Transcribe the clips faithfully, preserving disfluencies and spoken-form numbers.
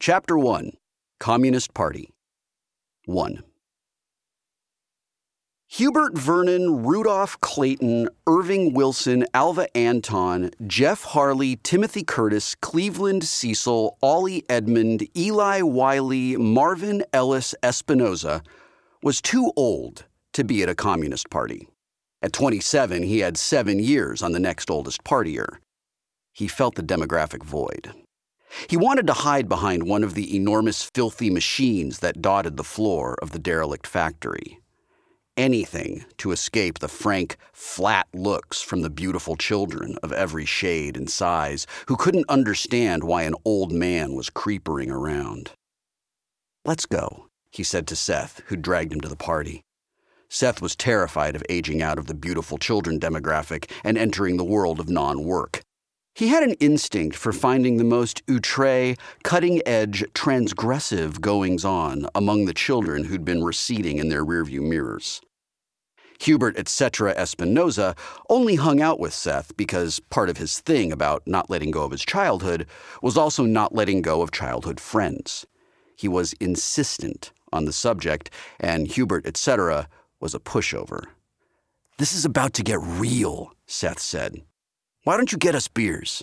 Chapter one. Communist Party. one. Hubert Vernon, Rudolph Clayton, Irving Wilson, Alva Anton, Jeff Harley, Timothy Curtis, Cleveland Cecil, Ollie Edmund, Eli Wiley, Marvin Ellis Espinoza was too old to be at a Communist Party. At twenty-seven, he had seven years on the next oldest partier. He felt the demographic void. He wanted to hide behind one of the enormous filthy machines that dotted the floor of the derelict factory. Anything to escape the frank, flat looks from the beautiful children of every shade and size who couldn't understand why an old man was creepering around. "Let's go," he said to Seth, who dragged him to the party. Seth was terrified of aging out of the beautiful children demographic and entering the world of non-work. He had an instinct for finding the most outre, cutting-edge, transgressive goings-on among the children who'd been receding in their rearview mirrors. Hubert et cetera Espinoza only hung out with Seth because part of his thing about not letting go of his childhood was also not letting go of childhood friends. He was insistent on the subject, and Hubert et cetera was a pushover. "This is about to get real," Seth said. "Why don't you get us beers?"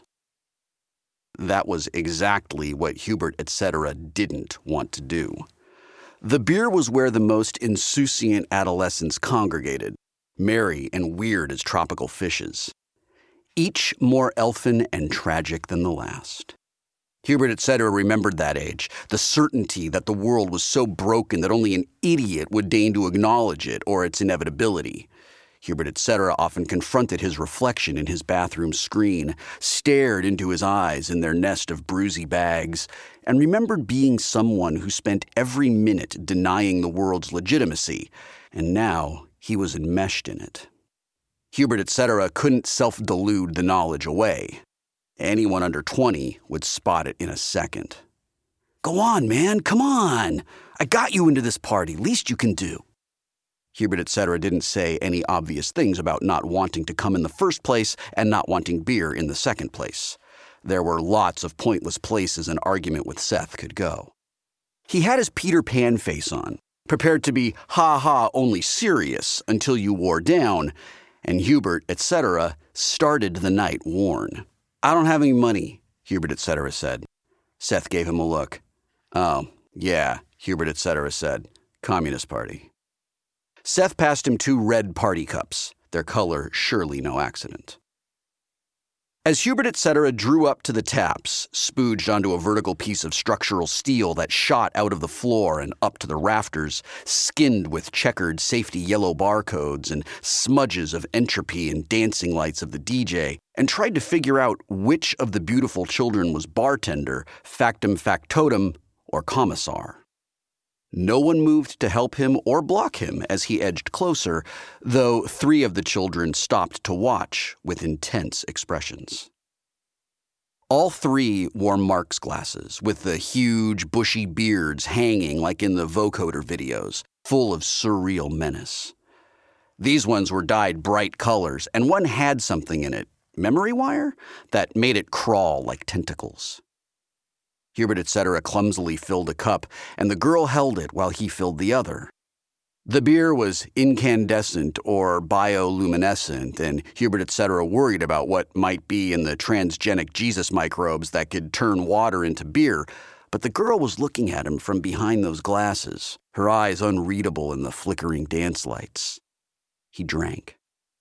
That was exactly what Hubert et cetera didn't want to do. The beer was where the most insouciant adolescents congregated, merry and weird as tropical fishes, each more elfin and tragic than the last. Hubert et cetera remembered that age, the certainty that the world was so broken that only an idiot would deign to acknowledge it or its inevitability. Hubert et cetera often confronted his reflection in his bathroom screen, stared into his eyes in their nest of bruisey bags, and remembered being someone who spent every minute denying the world's legitimacy, and now he was enmeshed in it. Hubert et cetera couldn't self-delude the knowledge away. Anyone under twenty would spot it in a second. "Go on, man, come on! I got you into this party, least you can do." Hubert et cetera didn't say any obvious things about not wanting to come in the first place and not wanting beer in the second place. There were lots of pointless places an argument with Seth could go. He had his Peter Pan face on, prepared to be ha-ha only serious until you wore down, and Hubert et cetera started the night worn. "I don't have any money," Hubert et cetera said. Seth gave him a look. "Oh, yeah," Hubert et cetera said. "Communist Party." Seth passed him two red party cups, their color surely no accident. As Hubert et cetera drew up to the taps, spooged onto a vertical piece of structural steel that shot out of the floor and up to the rafters, skinned with checkered safety yellow barcodes and smudges of entropy and dancing lights of the D J, and tried to figure out which of the beautiful children was bartender, factum factotum, or commissar. No one moved to help him or block him as he edged closer, though three of the children stopped to watch with intense expressions. All three wore Marx glasses, with the huge, bushy beards hanging like in the vocoder videos, full of surreal menace. These ones were dyed bright colors, and one had something in it, memory wire, that made it crawl like tentacles. Hubert et cetera clumsily filled a cup, and the girl held it while he filled the other. The beer was incandescent or bioluminescent, and Hubert et cetera worried about what might be in the transgenic Jesus microbes that could turn water into beer, but the girl was looking at him from behind those glasses, her eyes unreadable in the flickering dance lights. He drank.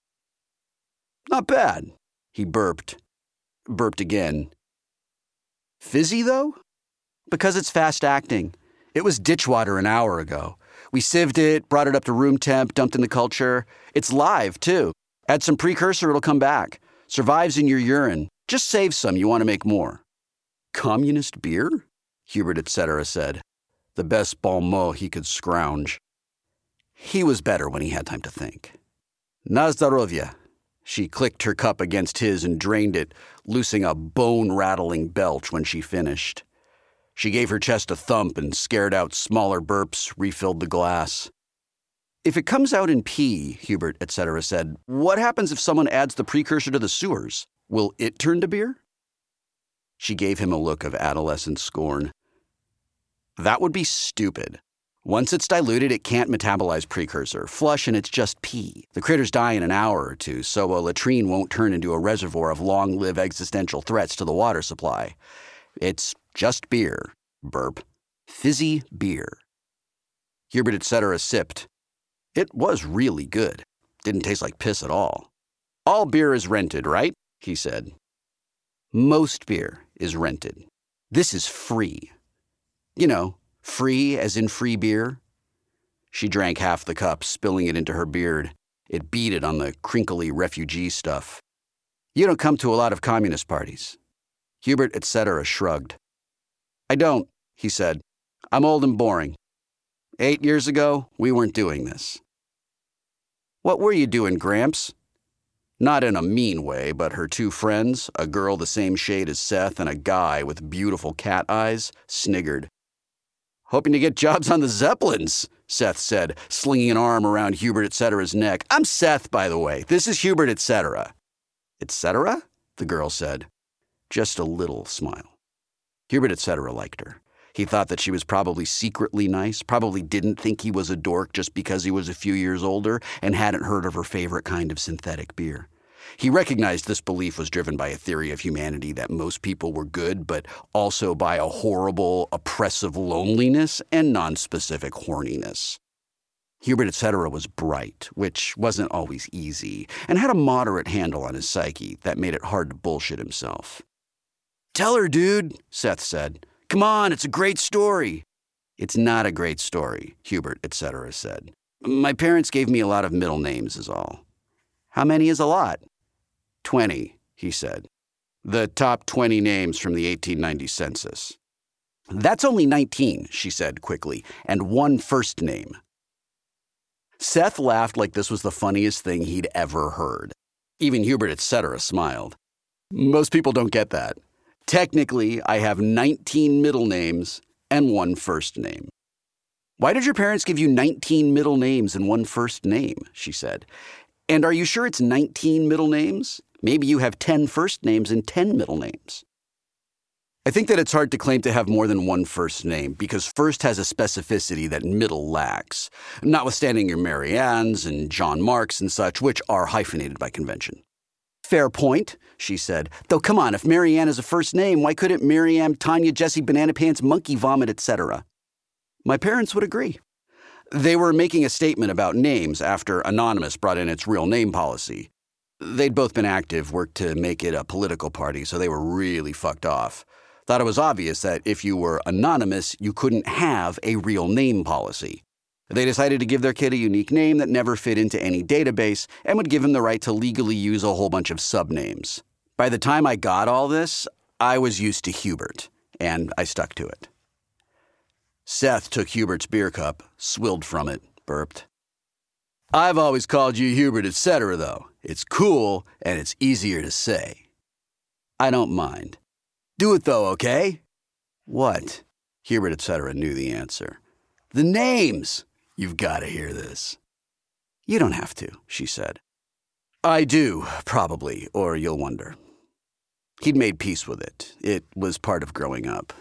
"Not bad," he burped. Burped again. "Fizzy, though?" "Because it's fast-acting. It was ditch water an hour ago. We sieved it, brought it up to room temp, dumped in the culture. It's live, too. Add some precursor, it'll come back. Survives in your urine. Just save some, you want to make more." "Communist beer?" Hubert et cetera said. The best bon mot he could scrounge. He was better when he had time to think. "Na zdarovya." She clicked her cup against his and drained it, loosing a bone-rattling belch when she finished. She gave her chest a thump and scared out smaller burps, refilled the glass. "If it comes out in pee," Hubert et cetera said, "what happens if someone adds the precursor to the sewers? Will it turn to beer?" She gave him a look of adolescent scorn. That would be stupid. Once it's diluted, it can't metabolize precursor. Flush and it's just pee. The critters die in an hour or two, so a latrine won't turn into a reservoir of long-lived existential threats to the water supply. It's just beer. Burp. Fizzy beer. Hubert et cetera sipped. It was really good. Didn't taste like piss at all. All beer is rented, right? He said. Most beer is rented. This is free. You know, free as in free beer. She drank half the cup, spilling it into her beard. It beaded on the crinkly refugee stuff. You don't come to a lot of communist parties. Hubert et cetera shrugged. I don't, he said. I'm old and boring. Eight years ago, we weren't doing this. What were you doing, Gramps? Not in a mean way, but her two friends, a girl the same shade as Seth and a guy with beautiful cat eyes, sniggered. Hoping to get jobs on the Zeppelins, Seth said, slinging an arm around Hubert et cetera's neck. I'm Seth, by the way. This is Hubert et cetera. Et cetera? The girl said. Just a little smile. Hubert et cetera liked her. He thought that she was probably secretly nice, probably didn't think he was a dork just because he was a few years older and hadn't heard of her favorite kind of synthetic beer. He recognized this belief was driven by a theory of humanity that most people were good, but also by a horrible, oppressive loneliness and nonspecific horniness. Hubert et cetera was bright, which wasn't always easy, and had a moderate handle on his psyche that made it hard to bullshit himself. Tell her, dude, Seth said. Come on, it's a great story. It's not a great story, Hubert et cetera said. My parents gave me a lot of middle names is all. How many is a lot? Twenty, he said. The top twenty names from the eighteen ninety census. That's only nineteen, she said quickly, and one first name. Seth laughed like this was the funniest thing he'd ever heard. Even Hubert et cetera smiled. Most people don't get that. Technically, I have nineteen middle names and one first name. Why did your parents give you nineteen middle names and one first name? She said. And are you sure it's nineteen middle names? Maybe you have ten first names and ten middle names. I think that it's hard to claim to have more than one first name because first has a specificity that middle lacks, notwithstanding your Mary Ann's and John Marks and such, which are hyphenated by convention. Fair point, she said. Though come on, if Mary Ann is a first name, why couldn't Miriam, Tanya, Jessie, Banana Pants, Monkey Vomit, et cetera? My parents would agree. They were making a statement about names after Anonymous brought in its real name policy. They'd both been active, worked to make it a political party, so they were really fucked off. Thought it was obvious that if you were anonymous, you couldn't have a real name policy. They decided to give their kid a unique name that never fit into any database and would give him the right to legally use a whole bunch of subnames. By the time I got all this, I was used to Hubert, and I stuck to it. Seth took Hubert's beer cup, swilled from it, burped. I've always called you Hubert et cetera, though. It's cool, and it's easier to say. I don't mind. Do it, though, okay? What? Hubert et cetera knew the answer. The names! You've got to hear this. You don't have to, she said. I do, probably, or you'll wonder. He'd made peace with it. It was part of growing up.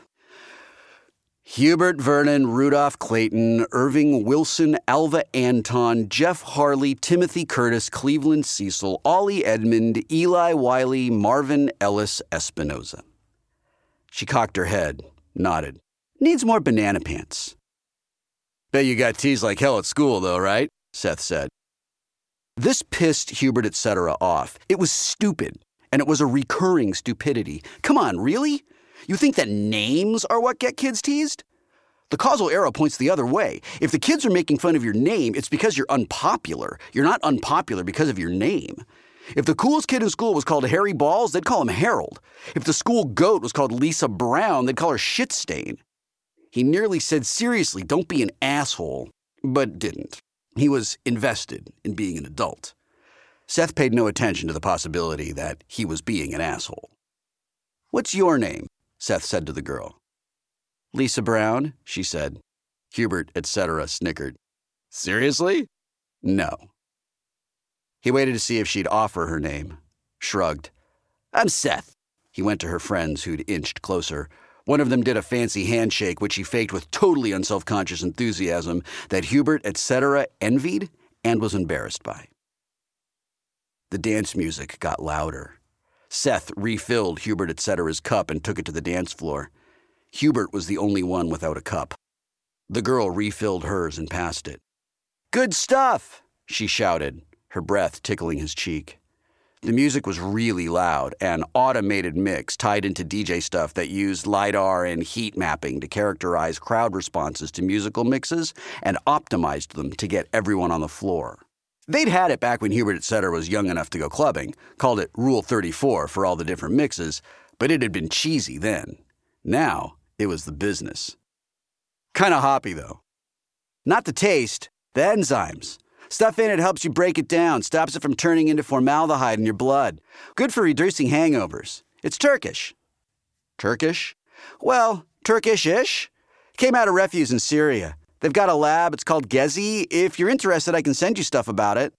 Hubert Vernon, Rudolph Clayton, Irving Wilson, Alva Anton, Jeff Harley, Timothy Curtis, Cleveland Cecil, Ollie Edmund, Eli Wiley, Marvin Ellis Espinoza. She cocked her head, nodded. Needs more banana pants. Bet you got teased like hell at school, though, right? Seth said. This pissed Hubert et cetera off. It was stupid, and it was a recurring stupidity. Come on, really? You think that names are what get kids teased? The causal arrow points the other way. If the kids are making fun of your name, it's because you're unpopular. You're not unpopular because of your name. If the coolest kid in school was called Harry Balls, they'd call him Harold. If the school goat was called Lisa Brown, they'd call her Shitstain. He nearly said, seriously, don't be an asshole, but didn't. He was invested in being an adult. Seth paid no attention to the possibility that he was being an asshole. What's your name? Seth said to the girl. Lisa Brown, she said. Hubert et cetera snickered. Seriously? No. He waited to see if she'd offer her name. Shrugged. I'm Seth. He went to her friends who'd inched closer. One of them did a fancy handshake, which he faked with totally unselfconscious enthusiasm that Hubert, et cetera envied and was embarrassed by. The dance music got louder. Seth refilled Hubert, et cetera's cup and took it to the dance floor. Hubert was the only one without a cup. The girl refilled hers and passed it. "Good stuff," she shouted, her breath tickling his cheek. The music was really loud, an automated mix tied into D J stuff that used LiDAR and heat mapping to characterize crowd responses to musical mixes and optimized them to get everyone on the floor. They'd had it back when Hubert, et cetera was young enough to go clubbing, called it Rule thirty-four for all the different mixes, but it had been cheesy then. Now, it was the business. Kinda hoppy, though. Not the taste, the enzymes. Stuff in it helps you break it down, stops it from turning into formaldehyde in your blood. Good for reducing hangovers. It's Turkish. Turkish? Well, Turkish-ish. Came out of refuse in Syria. They've got a lab. It's called Gezi. If you're interested, I can send you stuff about it.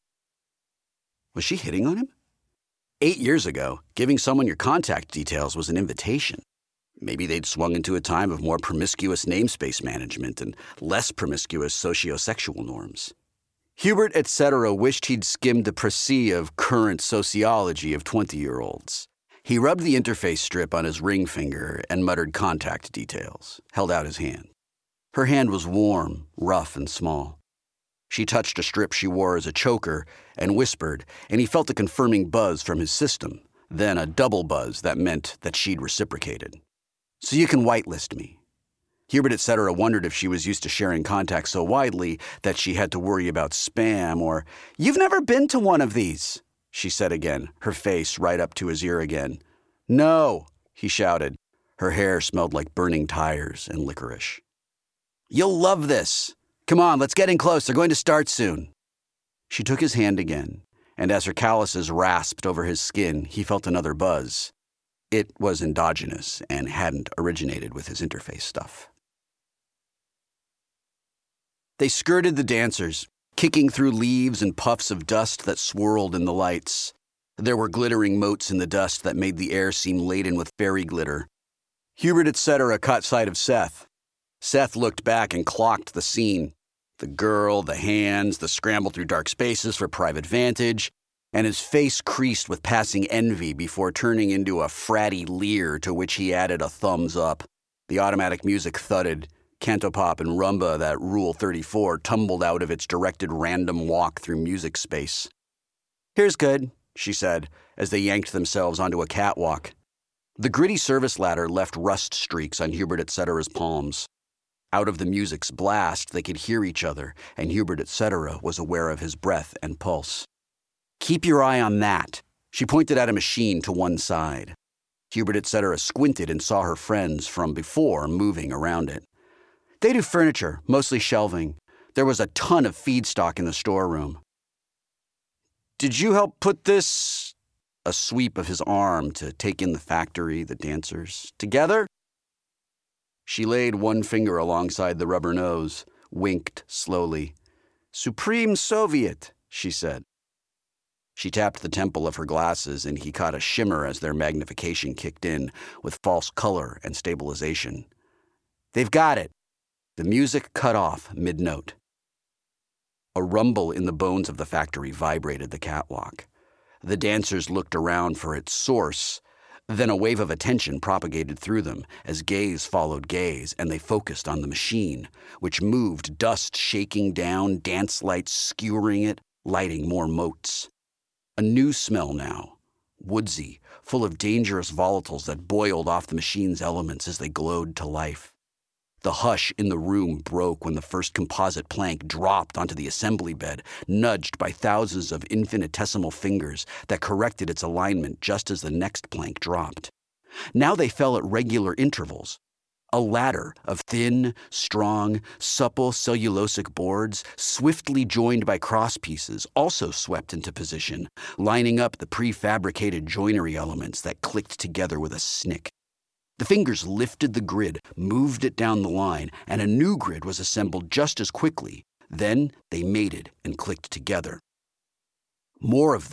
Was she hitting on him? Eight years ago, giving someone your contact details was an invitation. Maybe they'd swung into a time of more promiscuous namespace management and less promiscuous sociosexual norms. Hubert, et cetera wished he'd skimmed the précis of current sociology of twenty-year-olds. He rubbed the interface strip on his ring finger and muttered contact details, held out his hand. Her hand was warm, rough, and small. She touched a strip she wore as a choker and whispered, and he felt a confirming buzz from his system, then a double buzz that meant that she'd reciprocated. "So you can whitelist me." Hubert, et cetera wondered if she was used to sharing contacts so widely that she had to worry about spam or, "You've never been to one of these," she said again, her face right up to his ear again. "No," he shouted. Her hair smelled like burning tires and licorice. "You'll love this. Come on, let's get in close. They're going to start soon." She took his hand again, and as her calluses rasped over his skin, he felt another buzz. It was endogenous and hadn't originated with his interface stuff. They skirted the dancers, kicking through leaves and puffs of dust that swirled in the lights. There were glittering motes in the dust that made the air seem laden with fairy glitter. Hubert, et cetera caught sight of Seth. Seth looked back and clocked the scene. The girl, the hands, the scramble through dark spaces for private vantage, and his face creased with passing envy before turning into a fratty leer to which he added a thumbs up. The automatic music thudded. Cantopop and rumba that Rule thirty-four tumbled out of its directed random walk through music space. "Here's good," she said, as they yanked themselves onto a catwalk. The gritty service ladder left rust streaks on Hubert, et cetera's palms. Out of the music's blast, they could hear each other, and Hubert, et cetera was aware of his breath and pulse. "Keep your eye on that." She pointed at a machine to one side. Hubert, et cetera squinted and saw her friends from before moving around it. "They do furniture, mostly shelving. There was a ton of feedstock in the storeroom." "Did you help put this," a sweep of his arm to take in the factory, the dancers, "together?" She laid one finger alongside the rubber nose, winked slowly. "Supreme Soviet," she said. She tapped the temple of her glasses, and he caught a shimmer as their magnification kicked in, with false color and stabilization. "They've got it." The music cut off mid-note. A rumble in the bones of the factory vibrated the catwalk. The dancers looked around for its source. Then a wave of attention propagated through them as gaze followed gaze, and they focused on the machine, which moved, dust shaking down, dance lights skewering it, lighting more motes. A new smell now, woodsy, full of dangerous volatiles that boiled off the machine's elements as they glowed to life. The hush in the room broke when the first composite plank dropped onto the assembly bed, nudged by thousands of infinitesimal fingers that corrected its alignment just as the next plank dropped. Now they fell at regular intervals. A ladder of thin, strong, supple cellulosic boards, swiftly joined by crosspieces, also swept into position, lining up the prefabricated joinery elements that clicked together with a snick. The fingers lifted the grid, moved it down the line, and a new grid was assembled just as quickly. Then they mated and clicked together. More of them,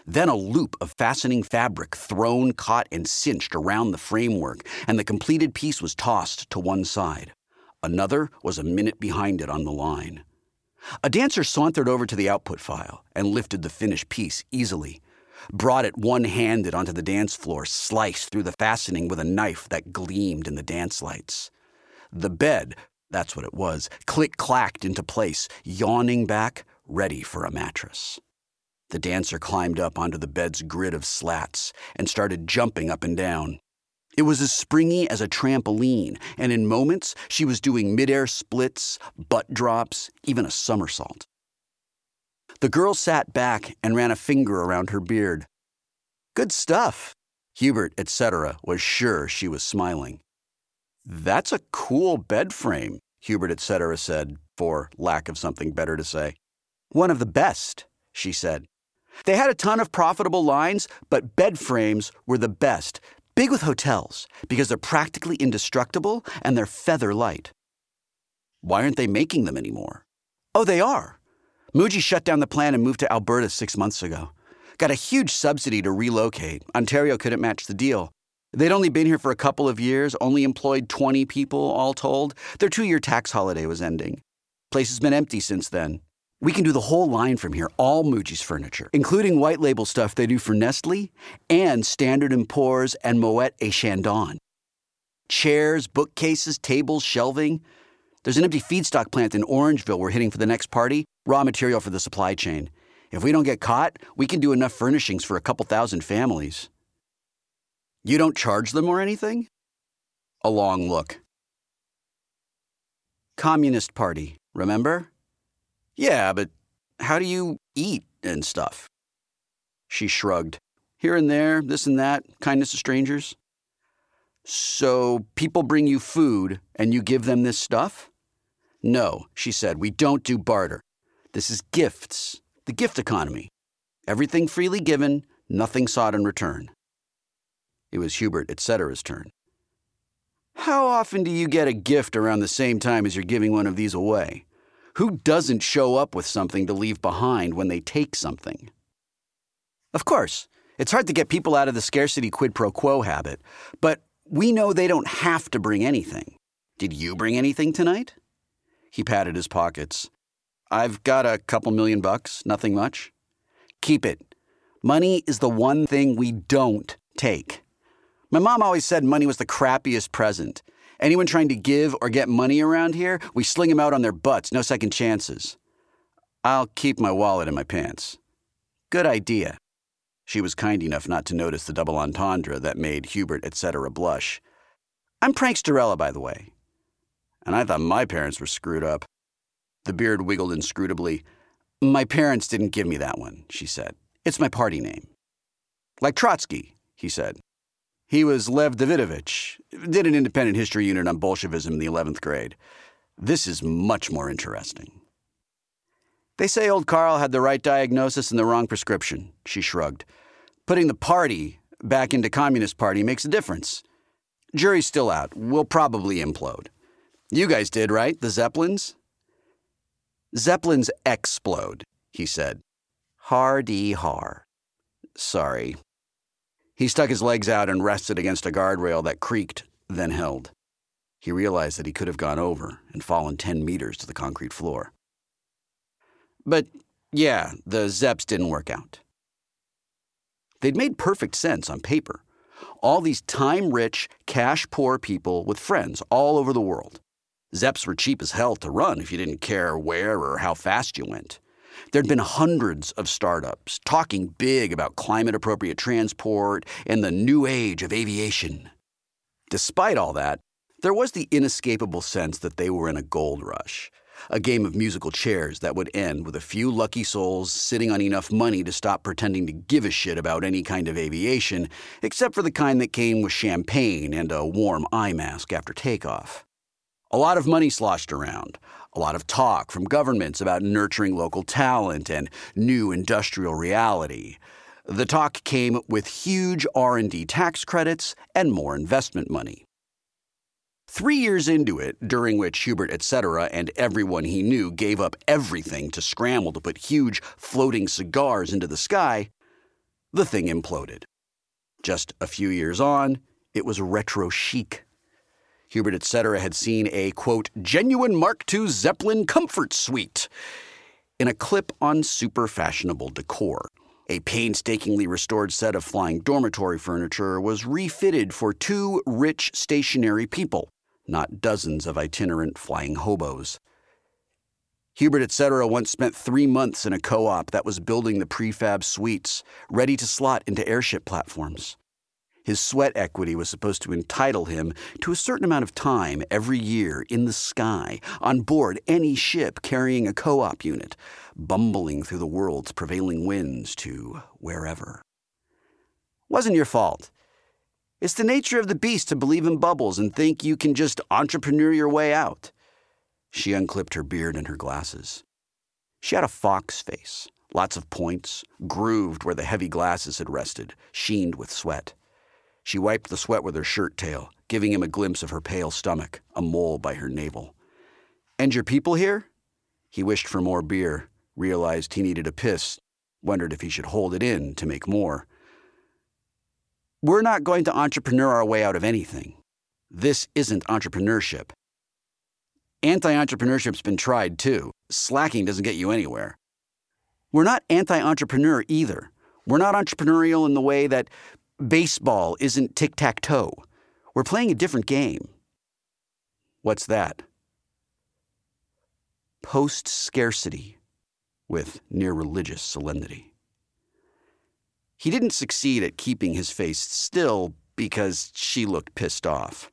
Then a loop of fastening fabric thrown, caught, and cinched around the framework, and the completed piece was tossed to one side. Another was a minute behind it on the line. A dancer sauntered over to the output file and lifted the finished piece easily, brought it one-handed onto the dance floor, sliced through the fastening with a knife that gleamed in the dance lights. The bed, that's what it was, click-clacked into place, yawning back, ready for a mattress. The dancer climbed up onto the bed's grid of slats and started jumping up and down. It was as springy as a trampoline, and in moments she was doing midair splits, butt drops, even a somersault. The girl sat back and ran a finger around her beard. Good stuff. Hubert, et cetera, was sure she was smiling. That's a cool bed frame, Hubert, et cetera, said, for lack of something better to say. One of the best, she said. They had a ton of profitable lines, but bed frames were the best. Big with hotels, because they're practically indestructible and they're feather light. Why aren't they making them anymore? Oh, they are. Muji shut down the plant and moved to Alberta six months ago. Got a huge subsidy to relocate. Ontario couldn't match the deal. They'd only been here for a couple of years, only employed twenty people, all told. Their two-year tax holiday was ending. Place has been empty since then. We can do the whole line from here, all Muji's furniture, including white label stuff they do for Nestle and Standard and Poor's and Moet et Chandon. Chairs, bookcases, tables, shelving. There's an empty feedstock plant in Orangeville we're hitting for the next party, raw material for the supply chain. If we don't get caught, we can do enough furnishings for a couple thousand families. You don't charge them or anything? A long look. Communist Party, remember? Yeah, but how do you eat and stuff? She shrugged. Here and there, this and that, kindness to strangers. So people bring you food and you give them this stuff? No, she said, we don't do barter. This is gifts, the gift economy. Everything freely given, nothing sought in return. It was Hubert, et cetera's turn. How often do you get a gift around the same time as you're giving one of these away? Who doesn't show up with something to leave behind when they take something? Of course, it's hard to get people out of the scarcity quid pro quo habit, but we know they don't have to bring anything. Did you bring anything tonight? He patted his pockets. I've got a couple million bucks, nothing much. Keep it. Money is the one thing we don't take. My mom always said money was the crappiest present. Anyone trying to give or get money around here, we sling them out on their butts, no second chances. I'll keep my wallet in my pants. Good idea. She was kind enough not to notice the double entendre that made Hubert, et cetera blush. I'm Pranksterella, by the way. And I thought my parents were screwed up. The beard wiggled inscrutably. My parents didn't give me that one, she said. It's my party name. Like Trotsky, he said. He was Lev Davidovich, did an independent history unit on Bolshevism in the eleventh grade. This is much more interesting. They say old Carl had the right diagnosis and the wrong prescription, she shrugged. Putting the party back into Communist Party makes a difference. Jury's still out. We'll probably implode. You guys did, right? The Zeppelins? Zeppelins explode, he said. Har-dee-har. Sorry. He stuck his legs out and rested against a guardrail that creaked, then held. He realized that he could have gone over and fallen ten meters to the concrete floor. But, yeah, the Zeps didn't work out. They'd made perfect sense on paper. All these time-rich, cash-poor people with friends all over the world. Zeps were cheap as hell to run if you didn't care where or how fast you went. There'd been hundreds of startups talking big about climate-appropriate transport and the new age of aviation. Despite all that, there was the inescapable sense that they were in a gold rush, a game of musical chairs that would end with a few lucky souls sitting on enough money to stop pretending to give a shit about any kind of aviation, except for the kind that came with champagne and a warm eye mask after takeoff. A lot of money sloshed around, a lot of talk from governments about nurturing local talent and new industrial reality. The talk came with huge R and D tax credits and more investment money. Three years into it, during which Hubert, et cetera, and everyone he knew gave up everything to scramble to put huge floating cigars into the sky, the thing imploded. Just a few years on, it was retro chic. Hubert et cetera had seen a, quote, genuine Mark two Zeppelin comfort suite in a clip on super fashionable decor. A painstakingly restored set of flying dormitory furniture was refitted for two rich stationary people, not dozens of itinerant flying hobos. Hubert et cetera once spent three months in a co-op that was building the prefab suites, ready to slot into airship platforms. His sweat equity was supposed to entitle him to a certain amount of time every year in the sky, on board any ship carrying a co-op unit, bumbling through the world's prevailing winds to wherever. Wasn't your fault. It's the nature of the beast to believe in bubbles and think you can just entrepreneur your way out. She unclipped her beard and her glasses. She had a fox face, lots of points, grooved where the heavy glasses had rested, sheened with sweat. She wiped the sweat with her shirt tail, giving him a glimpse of her pale stomach, a mole by her navel. And your people here? He wished for more beer, realized he needed a piss, wondered if he should hold it in to make more. We're not going to entrepreneur our way out of anything. This isn't entrepreneurship. Anti-entrepreneurship's been tried too. Slacking doesn't get you anywhere. We're not anti-entrepreneur either. We're not entrepreneurial in the way that baseball isn't tic-tac-toe. We're playing a different game. What's that? Post-scarcity, with near-religious solemnity. He didn't succeed at keeping his face still because she looked pissed off.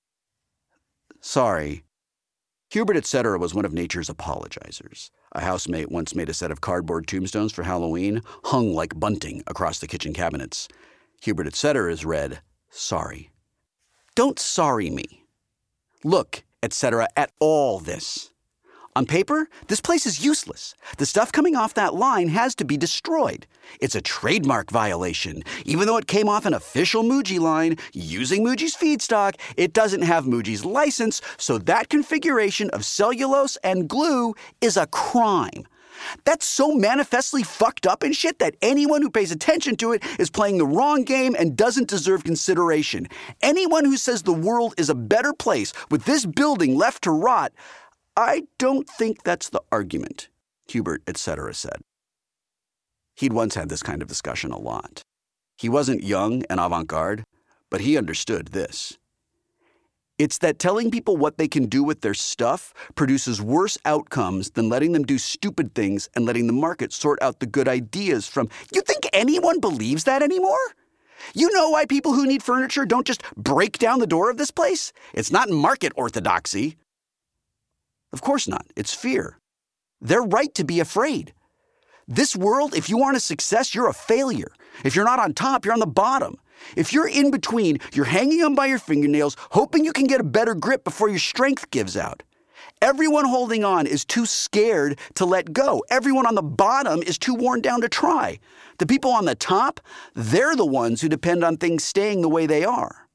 Sorry. Hubert et cetera was one of nature's apologizers. A housemate once made a set of cardboard tombstones for Halloween, hung like bunting across the kitchen cabinets. Hubert et cetera is read, sorry. Don't sorry me. Look, et cetera, at all this. On paper, this place is useless. The stuff coming off that line has to be destroyed. It's a trademark violation. Even though it came off an official Muji line using Muji's feedstock, it doesn't have Muji's license, so that configuration of cellulose and glue is a crime. That's so manifestly fucked up and shit that anyone who pays attention to it is playing the wrong game and doesn't deserve consideration. Anyone who says the world is a better place with this building left to rot, I don't think that's the argument, Hubert et cetera said. He'd once had this kind of discussion a lot. He wasn't young and avant-garde, but he understood this. It's that telling people what they can do with their stuff produces worse outcomes than letting them do stupid things and letting the market sort out the good ideas from, you think anyone believes that anymore? You know why people who need furniture don't just break down the door of this place? It's not market orthodoxy. Of course not. It's fear. They're right to be afraid. This world, if you aren't a success, you're a failure. If you're not on top, you're on the bottom. If you're in between, you're hanging on by your fingernails, hoping you can get a better grip before your strength gives out. Everyone holding on is too scared to let go. Everyone on the bottom is too worn down to try. The people on the top, they're the ones who depend on things staying the way they are.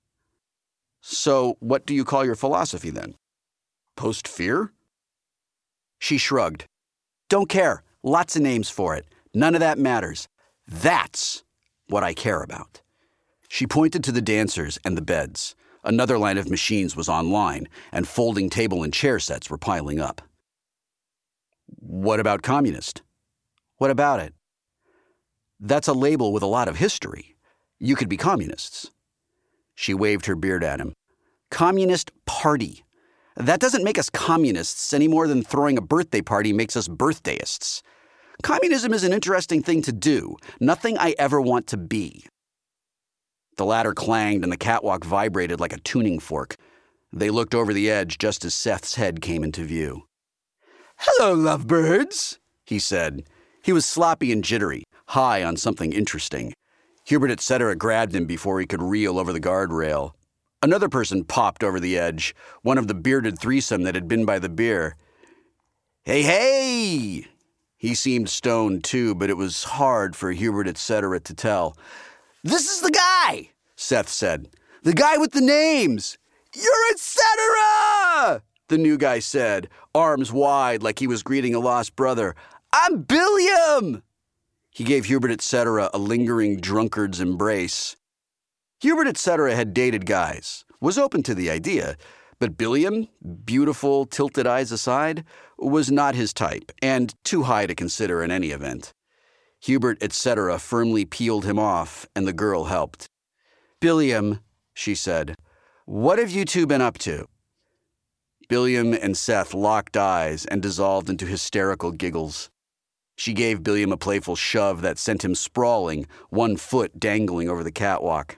So what do you call your philosophy then? Post-fear? She shrugged. Don't care. Lots of names for it. None of that matters. That's what I care about. She pointed to the dancers and the beds. Another line of machines was online, and folding table and chair sets were piling up. What about communist? What about it? That's a label with a lot of history. You could be communists. She waved her beard at him. Communist Party. That doesn't make us communists any more than throwing a birthday party makes us birthdayists. Communism is an interesting thing to do, nothing I ever want to be. The ladder clanged and the catwalk vibrated like a tuning fork. They looked over the edge just as Seth's head came into view. Hello, lovebirds, he said. He was sloppy and jittery, high on something interesting. Hubert et cetera grabbed him before he could reel over the guardrail. Another person popped over the edge, one of the bearded threesome that had been by the beer. Hey, hey! He seemed stoned too, but it was hard for Hubert et cetera to tell. This is the guy, Seth said. The guy with the names. You're et cetera! The new guy said, arms wide like he was greeting a lost brother. I'm Billiam! He gave Hubert et cetera a lingering drunkard's embrace. Hubert et cetera had dated guys, was open to the idea, but Billiam, beautiful, tilted eyes aside, was not his type, and too high to consider in any event. Hubert et cetera firmly peeled him off, and the girl helped. "Billiam," she said, "what have you two been up to?" Billiam and Seth locked eyes and dissolved into hysterical giggles. She gave Billiam a playful shove that sent him sprawling, one foot dangling over the catwalk.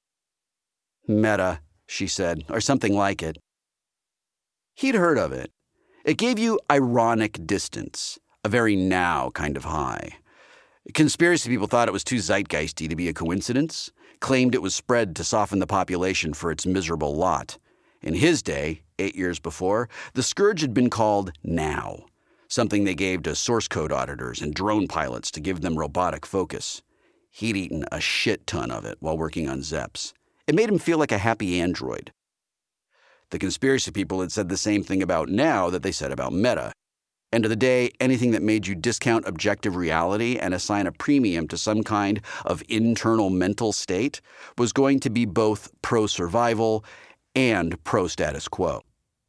"Meta," she said, "or something like it." He'd heard of it. It gave you ironic distance, a very now kind of high. Conspiracy people thought it was too zeitgeisty to be a coincidence, claimed it was spread to soften the population for its miserable lot. In his day, eight years before, the scourge had been called now, something they gave to source code auditors and drone pilots to give them robotic focus. He'd eaten a shit ton of it while working on Zeps. It made him feel like a happy android. The conspiracy people had said the same thing about now that they said about Meta. End of the day, anything that made you discount objective reality and assign a premium to some kind of internal mental state was going to be both pro-survival and pro-status quo.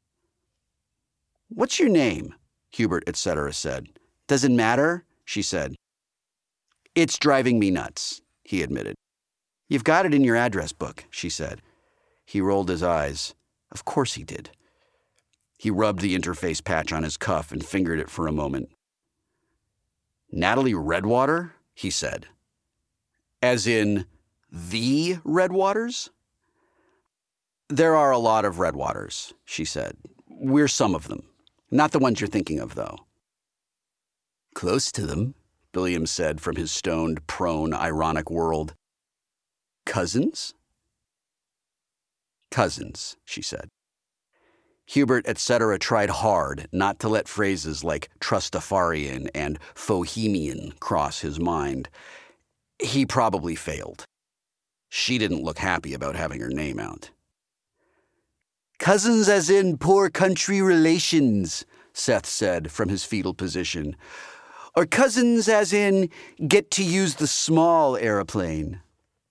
"What's your name?" Hubert et cetera said. "Doesn't matter," she said. "It's driving me nuts," he admitted. "You've got it in your address book," she said. He rolled his eyes. Of course he did. He rubbed the interface patch on his cuff and fingered it for a moment. "Natalie Redwater?" he said. "As in, the Redwaters?" "There are a lot of Redwaters," she said. "We're some of them. Not the ones you're thinking of, though." "Close to them," Billiam said from his stoned, prone, ironic world. "Cousins?" "Cousins," she said. Hubert et cetera tried hard not to let phrases like Trustafarian and Fohemian cross his mind. He probably failed. She didn't look happy about having her name out. "Cousins as in poor country relations," Seth said from his fetal position. "Or cousins as in get to use the small aeroplane."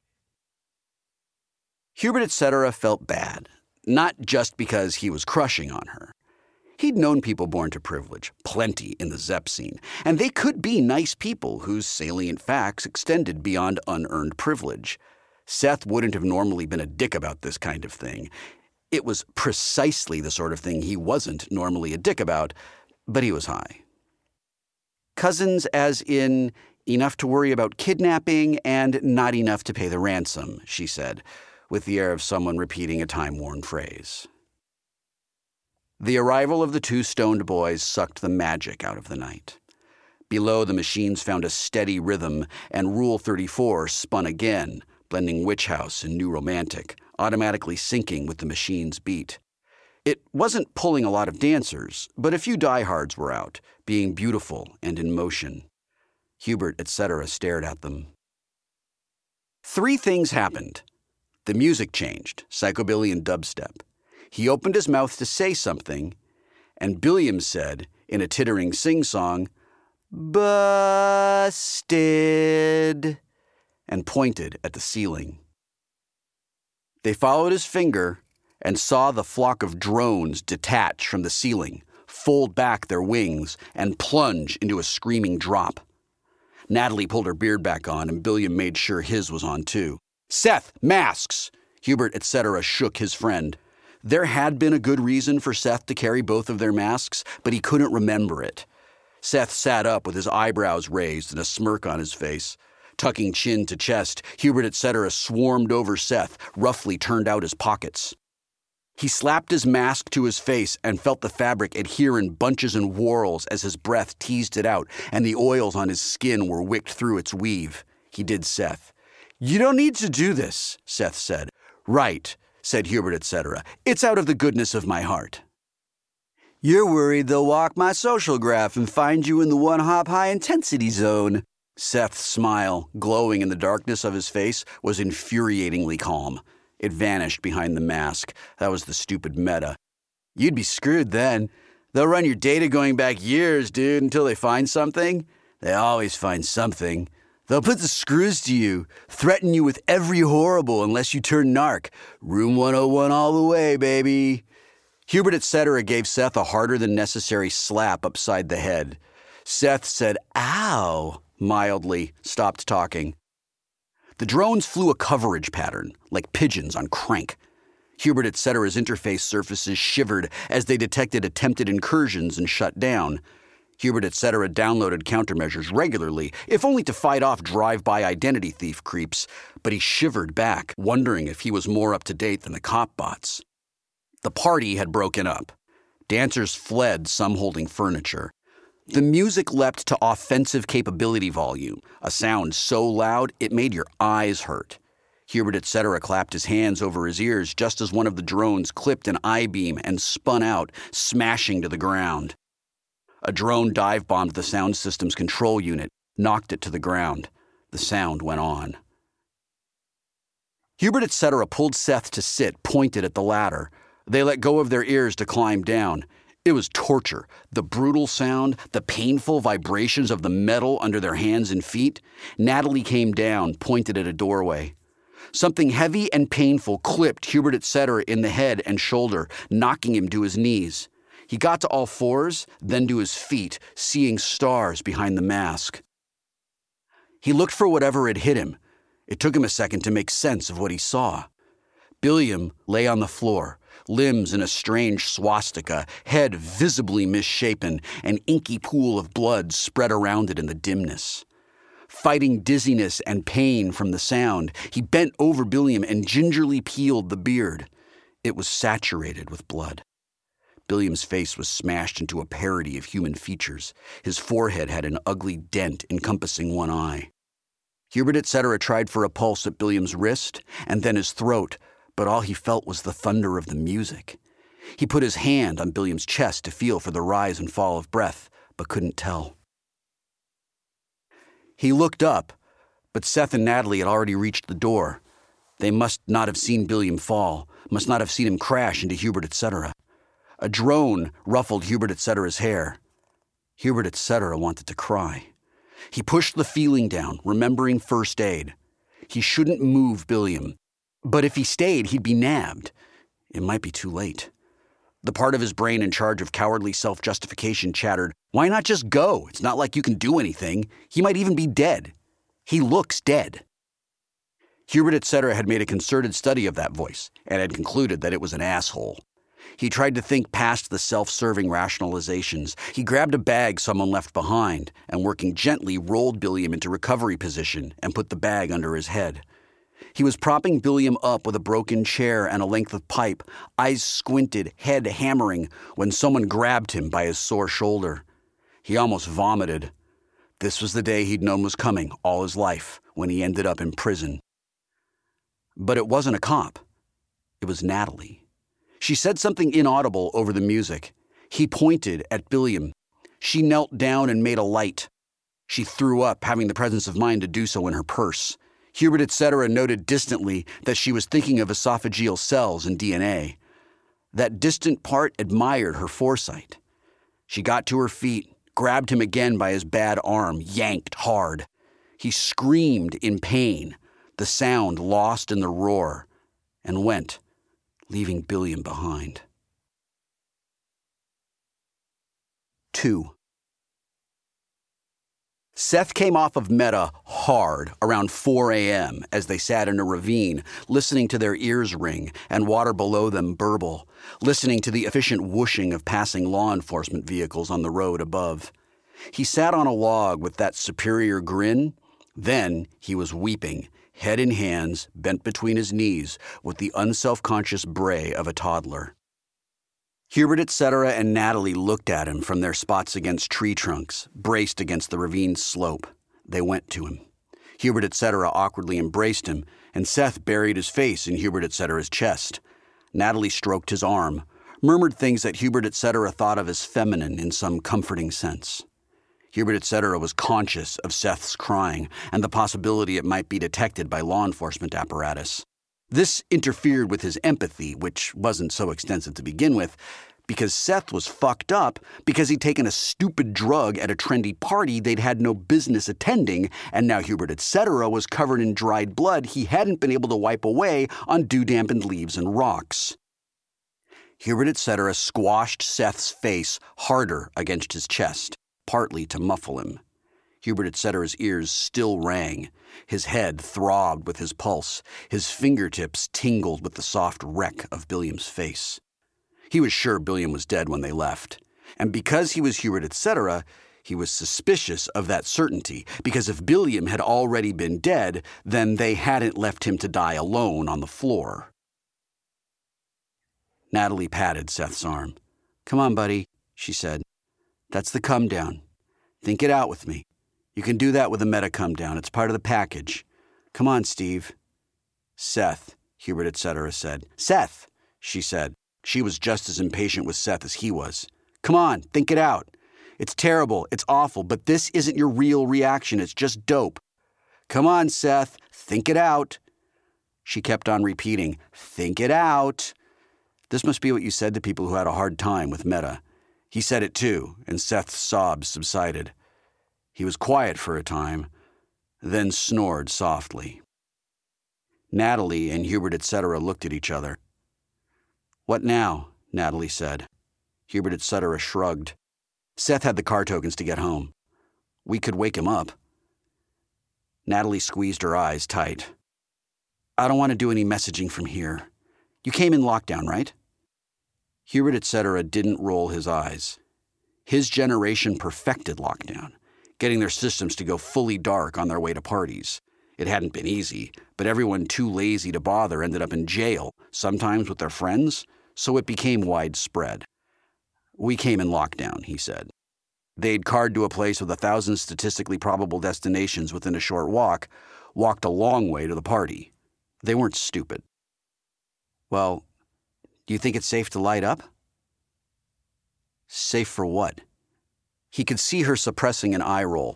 Hubert et cetera felt bad, not just because he was crushing on her. He'd known people born to privilege, plenty in the Zep scene, and they could be nice people whose salient facts extended beyond unearned privilege. Seth wouldn't have normally been a dick about this kind of thing. It was precisely the sort of thing he wasn't normally a dick about, but he was high. Cousins as in enough to worry about kidnapping and not enough to pay the ransom, she said, with the air of someone repeating a time-worn phrase. The arrival of the two stoned boys sucked the magic out of the night. Below, the machines found a steady rhythm, and Rule thirty-four spun again, blending Witch House and New Romantic, automatically syncing with the machine's beat. It wasn't pulling a lot of dancers, but a few diehards were out, being beautiful and in motion. Hubert et cetera stared at them. Three things happened. The music changed, psychobilly and dubstep. He opened his mouth to say something, and Billiam said, in a tittering sing-song, "Busted," and pointed at the ceiling. They followed his finger and saw the flock of drones detach from the ceiling, fold back their wings, and plunge into a screaming drop. Natalie pulled her beard back on, and Billiam made sure his was on too. "Seth, masks!" Hubert et cetera shook his friend. There had been a good reason for Seth to carry both of their masks, but he couldn't remember it. Seth sat up with his eyebrows raised and a smirk on his face. Tucking chin to chest, Hubert et cetera swarmed over Seth, roughly turned out his pockets. He slapped his mask to his face and felt the fabric adhere in bunches and whorls as his breath teased it out and the oils on his skin were wicked through its weave. He did Seth. "You don't need to do this," Seth said. "Right," said Hubert et cetera. "It's out of the goodness of my heart." "You're worried they'll walk my social graph and find you in the one-hop high-intensity zone." Seth's smile, glowing in the darkness of his face, was infuriatingly calm. It vanished behind the mask. That was the stupid meta. "You'd be screwed then. They'll run your data going back years, dude, until they find something. They always find something. They'll put the screws to you, threaten you with every horrible unless you turn narc. Room one oh one all the way, baby. Hubert et cetera gave Seth a harder-than-necessary slap upside the head. Seth said, ow, mildly, stopped talking. The drones flew a coverage pattern, like pigeons on crank. Hubert et cetera's interface surfaces shivered as they detected attempted incursions and shut down. Hubert et cetera downloaded countermeasures regularly, if only to fight off drive-by identity thief creeps, but he shivered back, wondering if he was more up-to-date than the cop bots. The party had broken up. Dancers fled, some holding furniture. The music leapt to offensive capability volume, a sound so loud it made your eyes hurt. Hubert et cetera clapped his hands over his ears just as one of the drones clipped an I-beam and spun out, smashing to the ground. A drone dive-bombed the sound system's control unit, knocked it to the ground. The sound went on. Hubert et cetera pulled Seth to sit, pointed at the ladder. They let go of their ears to climb down. It was torture. The brutal sound, the painful vibrations of the metal under their hands and feet. Natalie came down, pointed at a doorway. Something heavy and painful clipped Hubert et cetera in the head and shoulder, knocking him to his knees. He got to all fours, then to his feet, seeing stars behind the mask. He looked for whatever had hit him. It took him a second to make sense of what he saw. Billiam lay on the floor, limbs in a strange swastika, head visibly misshapen, an inky pool of blood spread around it in the dimness. Fighting dizziness and pain from the sound, he bent over Billiam and gingerly peeled the beard. It was saturated with blood. Billiam's face was smashed into a parody of human features. His forehead had an ugly dent encompassing one eye. Hubert et cetera tried for a pulse at Billiam's wrist and then his throat, but all he felt was the thunder of the music. He put his hand on Billiam's chest to feel for the rise and fall of breath, but couldn't tell. He looked up, but Seth and Natalie had already reached the door. They must not have seen Billiam fall, must not have seen him crash into Hubert et cetera. A drone ruffled Hubert et cetera's hair. Hubert et cetera wanted to cry. He pushed the feeling down, remembering first aid. He shouldn't move Billiam. But if he stayed, he'd be nabbed. It might be too late. The part of his brain in charge of cowardly self-justification chattered, why not just go? It's not like you can do anything. He might even be dead. He looks dead. Hubert et cetera had made a concerted study of that voice and had concluded that it was an asshole. He tried to think past the self-serving rationalizations. He grabbed a bag someone left behind and, working gently, rolled Billiam into recovery position and put the bag under his head. He was propping Billiam up with a broken chair and a length of pipe, eyes squinted, head hammering, when someone grabbed him by his sore shoulder. He almost vomited. This was the day he'd known was coming all his life, when he ended up in prison. But it wasn't a cop. It was Natalie. She said something inaudible over the music. He pointed at Billiam. She knelt down and made a light. She threw up, having the presence of mind to do so in her purse. Hubert et cetera noted distantly that she was thinking of esophageal cells and D N A. That distant part admired her foresight. She got to her feet, grabbed him again by his bad arm, yanked hard. He screamed in pain, the sound lost in the roar, and went, leaving Billiam behind. Two. Seth came off of Meta hard around four a.m. as they sat in a ravine, listening to their ears ring and water below them burble, listening to the efficient whooshing of passing law enforcement vehicles on the road above. He sat on a log with that superior grin. Then he was weeping, head in hands, bent between his knees, with the unselfconscious bray of a toddler. Hubert et cetera and Natalie looked at him from their spots against tree trunks, braced against the ravine's slope. They went to him. Hubert et cetera awkwardly embraced him, and Seth buried his face in Hubert et cetera's chest. Natalie stroked his arm, murmured things that Hubert et cetera thought of as feminine in some comforting sense. Hubert et cetera was conscious of Seth's crying and the possibility it might be detected by law enforcement apparatus. This interfered with his empathy, which wasn't so extensive to begin with, because Seth was fucked up because he'd taken a stupid drug at a trendy party they'd had no business attending, and now Hubert et cetera was covered in dried blood he hadn't been able to wipe away on dew-dampened leaves and rocks. Hubert et cetera squashed Seth's face harder against his chest, partly to muffle him. Hubert et cetera's ears still rang. His head throbbed with his pulse. His fingertips tingled with the soft wreck of Billiam's face. He was sure Billiam was dead when they left. And because he was Hubert et cetera, he was suspicious of that certainty, because if Billiam had already been dead, then they hadn't left him to die alone on the floor. Natalie patted Seth's arm. "Come on, buddy," she said. "That's the come down. Think it out with me. You can do that with a meta come down. It's part of the package. Come on, Steve." "Seth," Hubert et cetera said. "Seth," she said. She was just as impatient with Seth as he was. "Come on, think it out. It's terrible, it's awful, but this isn't your real reaction. It's just dope. Come on, Seth, think it out." She kept on repeating, "Think it out." This must be what you said to people who had a hard time with meta. He said it too, and Seth's sobs subsided. He was quiet for a time, then snored softly. Natalie and Hubert et cetera looked at each other. "What now?" Natalie said. Hubert et cetera shrugged. "Seth had the car tokens to get home. We could wake him up." Natalie squeezed her eyes tight. "I don't want to do any messaging from here. You came in lockdown, right?" Hubert et cetera didn't roll his eyes. His generation perfected lockdown, getting their systems to go fully dark on their way to parties. It hadn't been easy, but everyone too lazy to bother ended up in jail, sometimes with their friends, so it became widespread. "We came in lockdown," he said. They'd carred to a place with a thousand statistically probable destinations within a short walk, walked a long way to the party. They weren't stupid. "Well, do you think it's safe to light up?" "Safe for what?" He could see her suppressing an eye roll.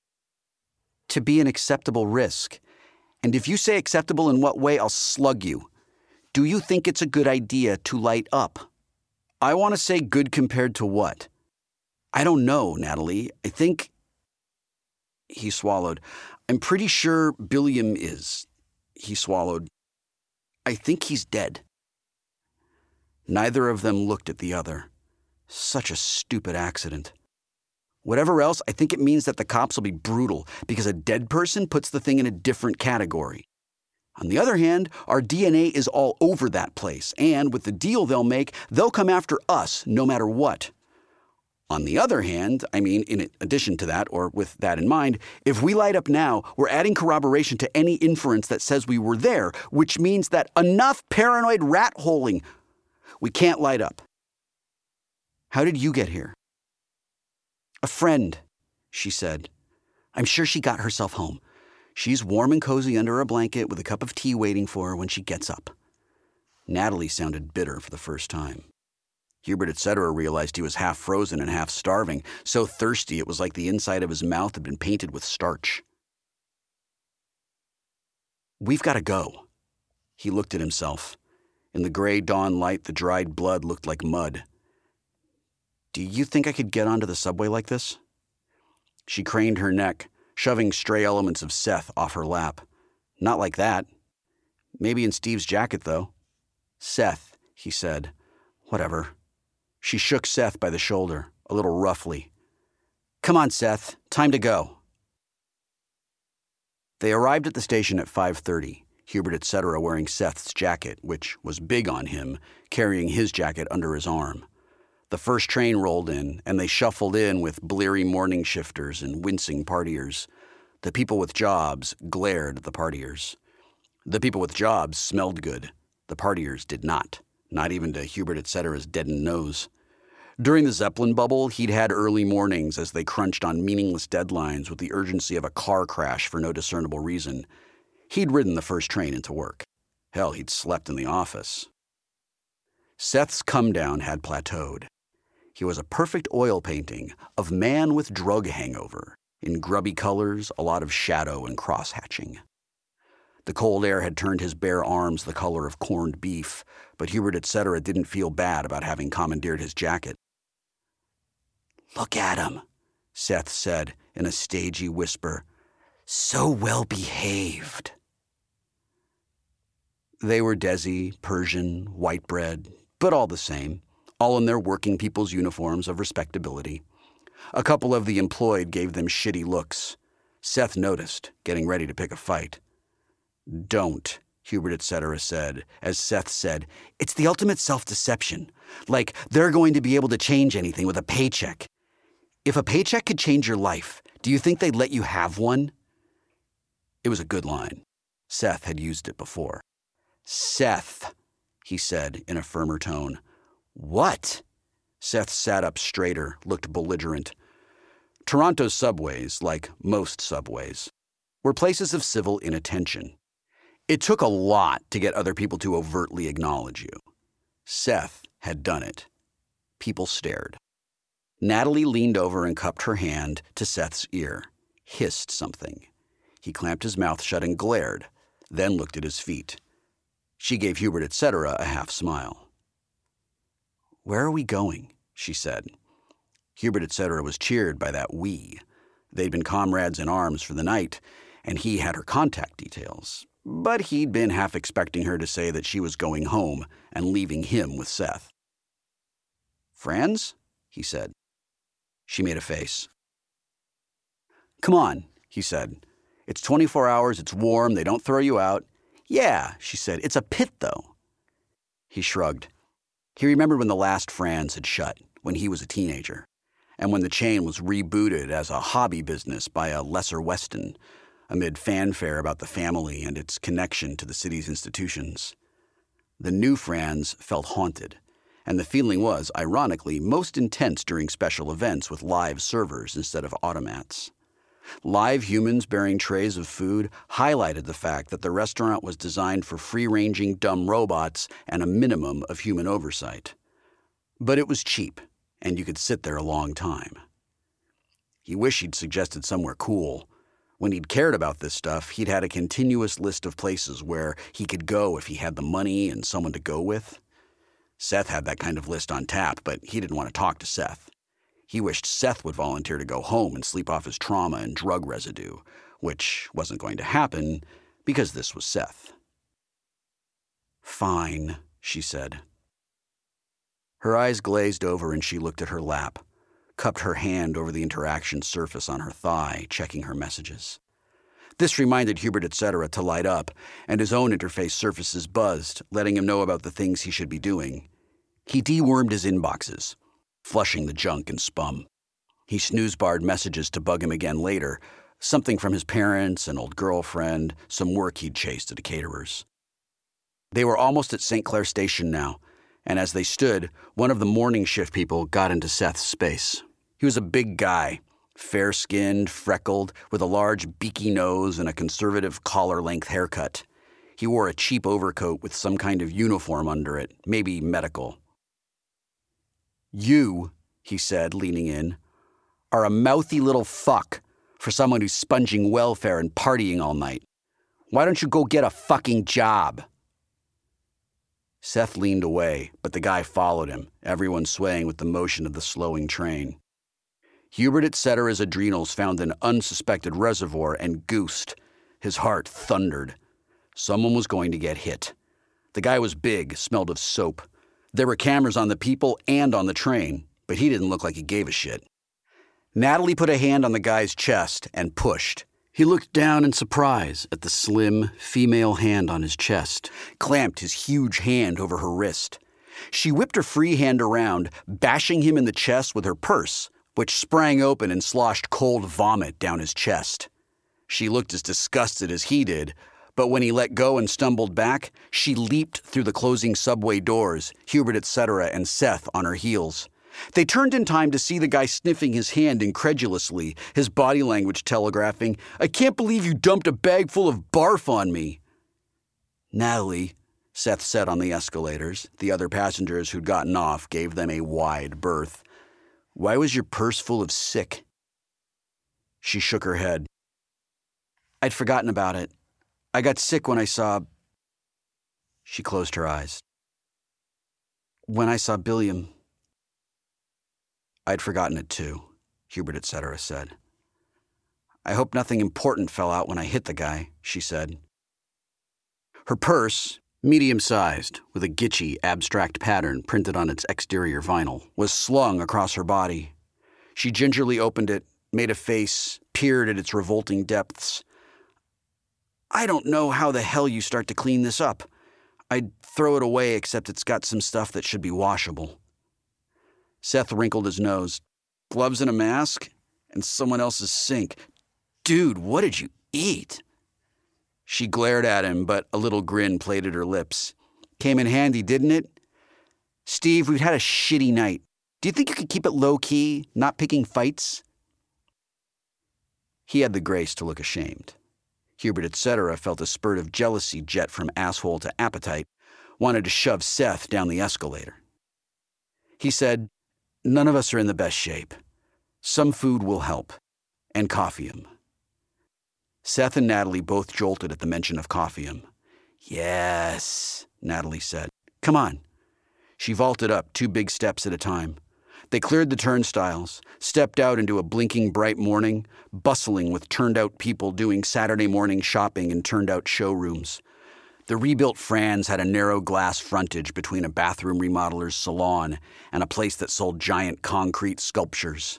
"To be an acceptable risk. And if you say acceptable in what way, I'll slug you. Do you think it's a good idea to light up?" "I want to say good compared to what?" "I don't know, Natalie. I think..." He swallowed. "I'm pretty sure Billiam is..." He swallowed. "I think he's dead." Neither of them looked at the other. Such a stupid accident. Whatever else, I think it means that the cops will be brutal, because a dead person puts the thing in a different category. On the other hand, our D N A is all over that place, and with the deal they'll make, they'll come after us no matter what. On the other hand, I mean, in addition to that, or with that in mind, if we light up now, we're adding corroboration to any inference that says we were there, which means that enough paranoid rat-holing. We can't light up. How did you get here?" "A friend," she said. "I'm sure she got herself home. She's warm and cozy under a blanket with a cup of tea waiting for her when she gets up." Natalie sounded bitter for the first time. Hubert et cetera realized he was half frozen and half starving, so thirsty it was like the inside of his mouth had been painted with starch. "We've got to go." He looked at himself. In the gray dawn light, the dried blood looked like mud. "Do you think I could get onto the subway like this?" She craned her neck, shoving stray elements of Seth off her lap. "Not like that. Maybe in Steve's jacket, though." "Seth," he said. "Whatever." She shook Seth by the shoulder, a little roughly. "Come on, Seth. Time to go." They arrived at the station at five thirty, Hubert et cetera wearing Seth's jacket, which was big on him, carrying his jacket under his arm. The first train rolled in, and they shuffled in with bleary morning shifters and wincing partiers. The people with jobs glared at the partiers. The people with jobs smelled good. The partiers did not, not even to Hubert et cetera's deadened nose. During the Zeppelin bubble, he'd had early mornings as they crunched on meaningless deadlines with the urgency of a car crash for no discernible reason. He'd ridden the first train into work. Hell, he'd slept in the office. Seth's come-down had plateaued. He was a perfect oil painting of man with drug hangover, in grubby colors, a lot of shadow and cross-hatching. The cold air had turned his bare arms the color of corned beef, but Hubert et cetera didn't feel bad about having commandeered his jacket. "Look at him," Seth said in a stagey whisper. "So well behaved." They were Desi, Persian, white bread, but all the same, all in their working people's uniforms of respectability. A couple of the employed gave them shitty looks. Seth noticed, getting ready to pick a fight. "Don't," Hubert et cetera said, as Seth said, "It's the ultimate self-deception. Like they're going to be able to change anything with a paycheck. If a paycheck could change your life, do you think they'd let you have one?" It was a good line. Seth had used it before. "Seth," he said in a firmer tone. "What?" Seth sat up straighter, looked belligerent. Toronto's subways, like most subways, were places of civil inattention. It took a lot to get other people to overtly acknowledge you. Seth had done it. People stared. Natalie leaned over and cupped her hand to Seth's ear, hissed something. He clamped his mouth shut and glared, then looked at his feet. She gave Hubert et cetera a half smile. "Where are we going?" she said. Hubert et cetera was cheered by that we. They'd been comrades in arms for the night, and he had her contact details. But he'd been half expecting her to say that she was going home and leaving him with Seth. "Friends?" he said. She made a face. "Come on," he said. "It's twenty-four hours, it's warm, they don't throw you out." "Yeah," she said. "It's a pit, though." He shrugged. He remembered when the last Franz had shut, when he was a teenager, and when the chain was rebooted as a hobby business by a lesser Weston, amid fanfare about the family and its connection to the city's institutions. The new Franz felt haunted, and the feeling was, ironically, most intense during special events with live servers instead of automats. Live humans bearing trays of food highlighted the fact that the restaurant was designed for free-ranging dumb robots and a minimum of human oversight. But it was cheap, and you could sit there a long time. He wished he'd suggested somewhere cool. When he'd cared about this stuff, he'd had a continuous list of places where he could go if he had the money and someone to go with. Seth had that kind of list on tap, but he didn't want to talk to Seth. He wished Seth would volunteer to go home and sleep off his trauma and drug residue, which wasn't going to happen because this was Seth. "Fine," she said. Her eyes glazed over and she looked at her lap, cupped her hand over the interaction surface on her thigh, checking her messages. This reminded Hubert et cetera to light up, and his own interface surfaces buzzed, letting him know about the things he should be doing. He dewormed his inboxes, flushing the junk and spum. He snooze-barred messages to bug him again later, something from his parents, an old girlfriend, some work he'd chased at a caterer's. They were almost at Saint Clair Station now, and as they stood, one of the morning shift people got into Seth's space. He was a big guy, fair-skinned, freckled, with a large beaky nose and a conservative collar-length haircut. He wore a cheap overcoat with some kind of uniform under it, maybe medical. "You," he said, leaning in, "are a mouthy little fuck for someone who's sponging welfare and partying all night. Why don't you go get a fucking job?" Seth leaned away, but the guy followed him, everyone swaying with the motion of the slowing train. Hubert et cetera's adrenals found an unsuspected reservoir and goosed. His heart thundered. Someone was going to get hit. The guy was big, smelled of soap. There were cameras on the people and on the train, but he didn't look like he gave a shit. Natalie put a hand on the guy's chest and pushed. He looked down in surprise at the slim, female hand on his chest, clamped his huge hand over her wrist. She whipped her free hand around, bashing him in the chest with her purse, which sprang open and sloshed cold vomit down his chest. She looked as disgusted as he did, but when he let go and stumbled back, she leaped through the closing subway doors, Hubert et cetera and Seth on her heels. They turned in time to see the guy sniffing his hand incredulously, his body language telegraphing, "I can't believe you dumped a bag full of barf on me." "Natalie," Seth said on the escalators. The other passengers who'd gotten off gave them a wide berth. "Why was your purse full of sick?" She shook her head. "I'd forgotten about it. I got sick when I saw... She closed her eyes. When I saw Billiam. I'd forgotten it too, Hubert et cetera said. I hope nothing important fell out when I hit the guy, she said. Her purse, medium-sized, with a Gitchy abstract pattern printed on its exterior vinyl, was slung across her body. She gingerly opened it, made a face, peered at its revolting depths. I don't know how the hell you start to clean this up. I'd throw it away, except it's got some stuff that should be washable. Seth wrinkled his nose. Gloves and a mask? And someone else's sink. Dude, what did you eat? She glared at him, but a little grin played at her lips. Came in handy, didn't it? Steve, we've had a shitty night. Do you think you could keep it low-key, not picking fights? He had the grace to look ashamed. Hubert et cetera felt a spurt of jealousy jet from asshole to appetite, wanted to shove Seth down the escalator. He said, none of us are in the best shape. Some food will help. And coffeeum. Seth and Natalie both jolted at the mention of coffeeum. Yes, Natalie said. Come on. She vaulted up, two big steps at a time. They cleared the turnstiles, stepped out into a blinking bright morning, bustling with turned-out people doing Saturday morning shopping in turned-out showrooms. The rebuilt Franz had a narrow glass frontage between a bathroom remodeler's salon and a place that sold giant concrete sculptures.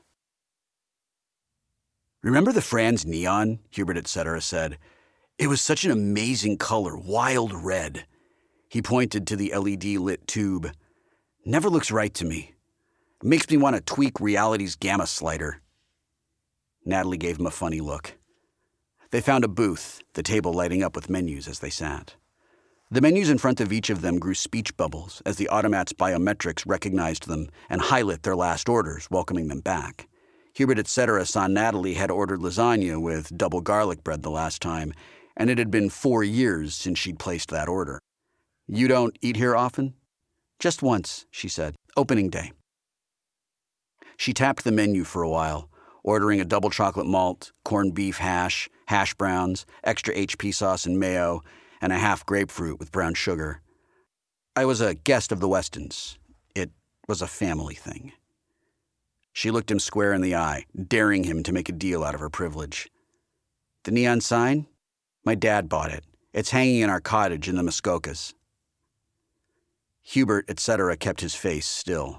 Remember the Franz neon? Hubert et cetera said. It was such an amazing color, wild red. He pointed to the L E D-lit tube. Never looks right to me. Makes me want to tweak reality's gamma slider. Natalie gave him a funny look. They found a booth, the table lighting up with menus as they sat. The menus in front of each of them grew speech bubbles as the automat's biometrics recognized them and highlit their last orders, welcoming them back. Hubert et cetera saw Natalie had ordered lasagna with double garlic bread the last time, and it had been four years since she'd placed that order. You don't eat here often? Just once, she said. Opening day. She tapped the menu for a while, ordering a double chocolate malt, corned beef hash, hash browns, extra H P sauce and mayo, and a half grapefruit with brown sugar. I was a guest of the Westons. It was a family thing. She looked him square in the eye, daring him to make a deal out of her privilege. The neon sign? My dad bought it. It's hanging in our cottage in the Muskokas. Hubert et cetera kept his face still.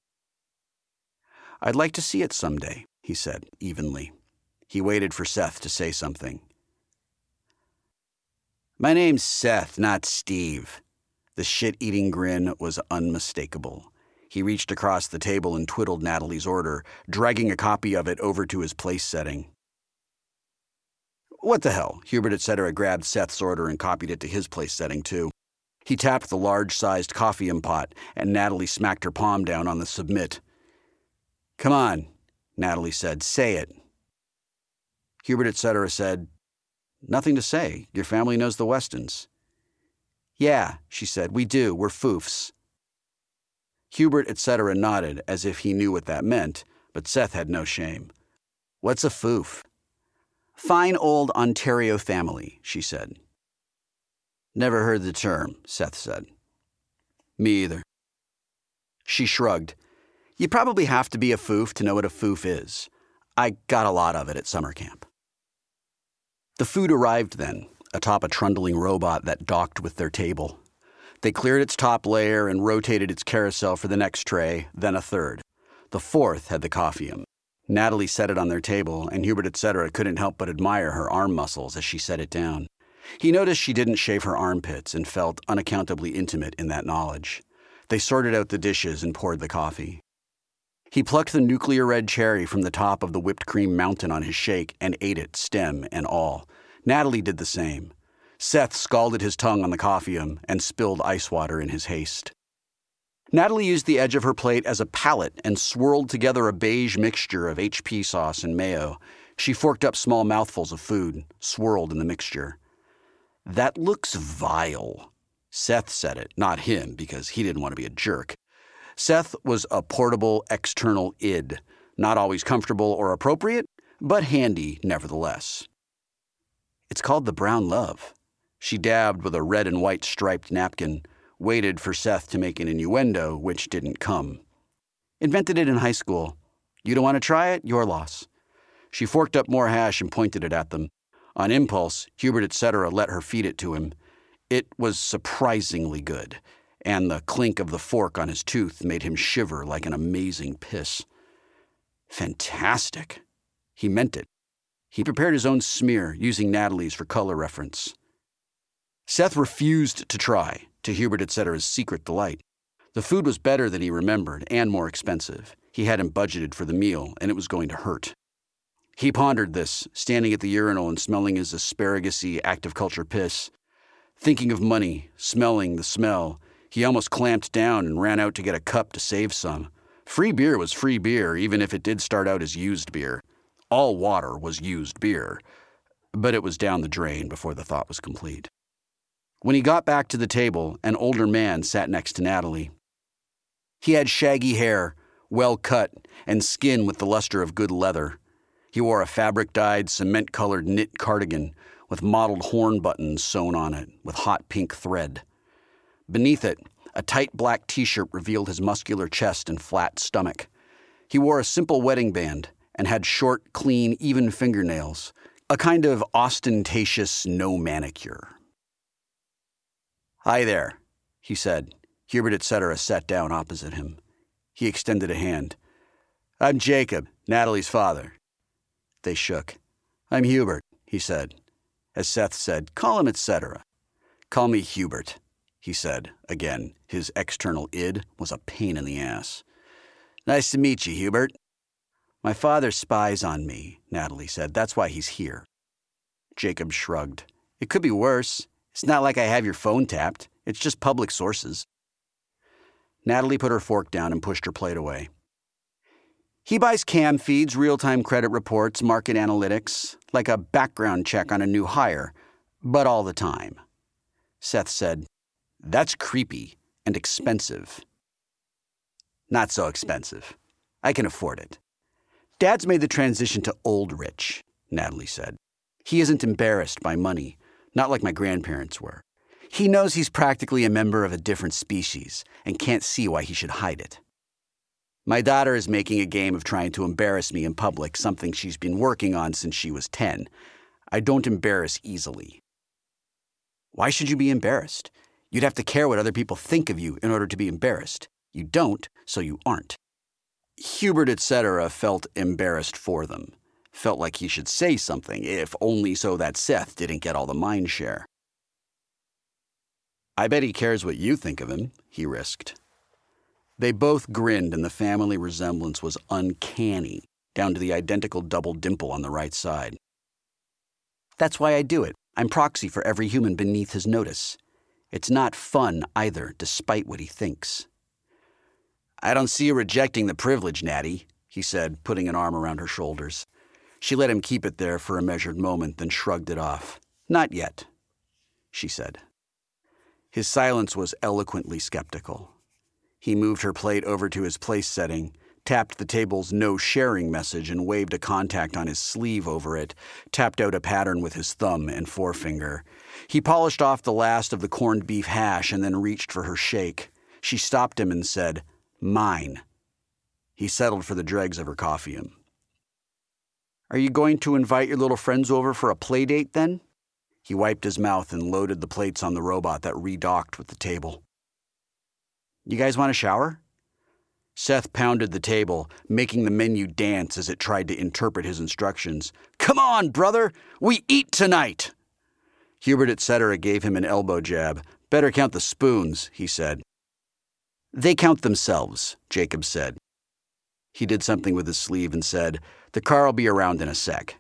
I'd like to see it someday, he said, evenly. He waited for Seth to say something. My name's Seth, not Steve. The shit-eating grin was unmistakable. He reached across the table and twiddled Natalie's order, dragging a copy of it over to his place setting. What the hell? Hubert et cetera grabbed Seth's order and copied it to his place setting, too. He tapped the large-sized coffee pot, and Natalie smacked her palm down on the submit. Come on, Natalie said. Say it. Hubert et cetera said, Nothing to say. Your family knows the Westons. Yeah, she said. We do. We're foofs. Hubert et cetera nodded as if he knew what that meant, but Seth had no shame. What's a foof? Fine old Ontario family, she said. Never heard the term, Seth said. Me either. She shrugged. You probably have to be a foof to know what a foof is. I got a lot of it at summer camp. The food arrived then, atop a trundling robot that docked with their table. They cleared its top layer and rotated its carousel for the next tray, then a third. The fourth had the coffeeum. Natalie set it on their table, and Hubert et cetera couldn't help but admire her arm muscles as she set it down. He noticed she didn't shave her armpits and felt unaccountably intimate in that knowledge. They sorted out the dishes and poured the coffee. He plucked the nuclear red cherry from the top of the whipped cream mountain on his shake and ate it, stem and all. Natalie did the same. Seth scalded his tongue on the coffeeum and spilled ice water in his haste. Natalie used the edge of her plate as a palette and swirled together a beige mixture of H P sauce and mayo. She forked up small mouthfuls of food, swirled in the mixture. That looks vile. Seth said it, not him, because he didn't want to be a jerk. Seth was a portable external id, not always comfortable or appropriate, but handy nevertheless. It's called the brown love. She dabbed with a red and white striped napkin, waited for Seth to make an innuendo, which didn't come. Invented it in high school. You don't want to try it? Your loss. She forked up more hash and pointed it at them. On impulse, Hubert et cetera let her feed it to him. It was surprisingly good, and the clink of the fork on his tooth made him shiver like an amazing piss. Fantastic. He meant it. He prepared his own smear, using Natalie's for color reference. Seth refused to try, to Hubert et cetera's secret delight. The food was better than he remembered, and more expensive. He hadn't budgeted for the meal, and it was going to hurt. He pondered this, standing at the urinal and smelling his asparagus-y active culture piss. Thinking of money, smelling the smell, he almost clamped down and ran out to get a cup to save some. Free beer was free beer, even if it did start out as used beer. All water was used beer, but it was down the drain before the thought was complete. When he got back to the table, an older man sat next to Natalie. He had shaggy hair, well cut, and skin with the luster of good leather. He wore a fabric-dyed, cement-colored knit cardigan with mottled horn buttons sewn on it with hot pink thread. Beneath it, a tight black t-shirt revealed his muscular chest and flat stomach. He wore a simple wedding band and had short, clean, even fingernails, a kind of ostentatious no manicure. "Hi there," he said. Hubert et cetera sat down opposite him. He extended a hand. "I'm Jacob, Natalie's father." They shook. "I'm Hubert," he said. As Seth said, "Call him et cetera" "Call me Hubert," he said. Again, his external id was a pain in the ass. "Nice to meet you, Hubert." "My father spies on me," Natalie said. "That's why he's here." Jacob shrugged. "It could be worse. It's not like I have your phone tapped. It's just public sources." Natalie put her fork down and pushed her plate away. "He buys cam feeds, real-time credit reports, market analytics, like a background check on a new hire, but all the time." Seth said, "That's creepy and expensive." "Not so expensive. I can afford it." "Dad's made the transition to old rich," Natalie said. "He isn't embarrassed by money, not like my grandparents were. He knows he's practically a member of a different species and can't see why he should hide it. My daughter is making a game of trying to embarrass me in public, something she's been working on since she was ten. I don't embarrass easily." "Why should you be embarrassed? You'd have to care what other people think of you in order to be embarrassed. You don't, so you aren't." Hubert et cetera felt embarrassed for them. Felt like he should say something, if only so that Seth didn't get all the mind share. "I bet he cares what you think of him," he risked. They both grinned, and the family resemblance was uncanny, down to the identical double dimple on the right side. "That's why I do it. I'm proxy for every human beneath his notice. It's not fun either, despite what he thinks." "I don't see you rejecting the privilege, Natty," he said, putting an arm around her shoulders. She let him keep it there for a measured moment, then shrugged it off. "Not yet," she said. His silence was eloquently skeptical. He moved her plate over to his place setting, tapped the table's no sharing message and waved a contact on his sleeve over it, tapped out a pattern with his thumb and forefinger. He polished off the last of the corned beef hash and then reached for her shake. She stopped him and said, "Mine." He settled for the dregs of her coffeeum. "Are you going to invite your little friends over for a play date then?" He wiped his mouth and loaded the plates on the robot that redocked with the table. "You guys want a shower?" Seth pounded the table, making the menu dance as it tried to interpret his instructions. "Come on, brother! We eat tonight!" Hubert et cetera gave him an elbow jab. "Better count the spoons," he said. "They count themselves," Jacob said. He did something with his sleeve and said, "The car'll be around in a sec."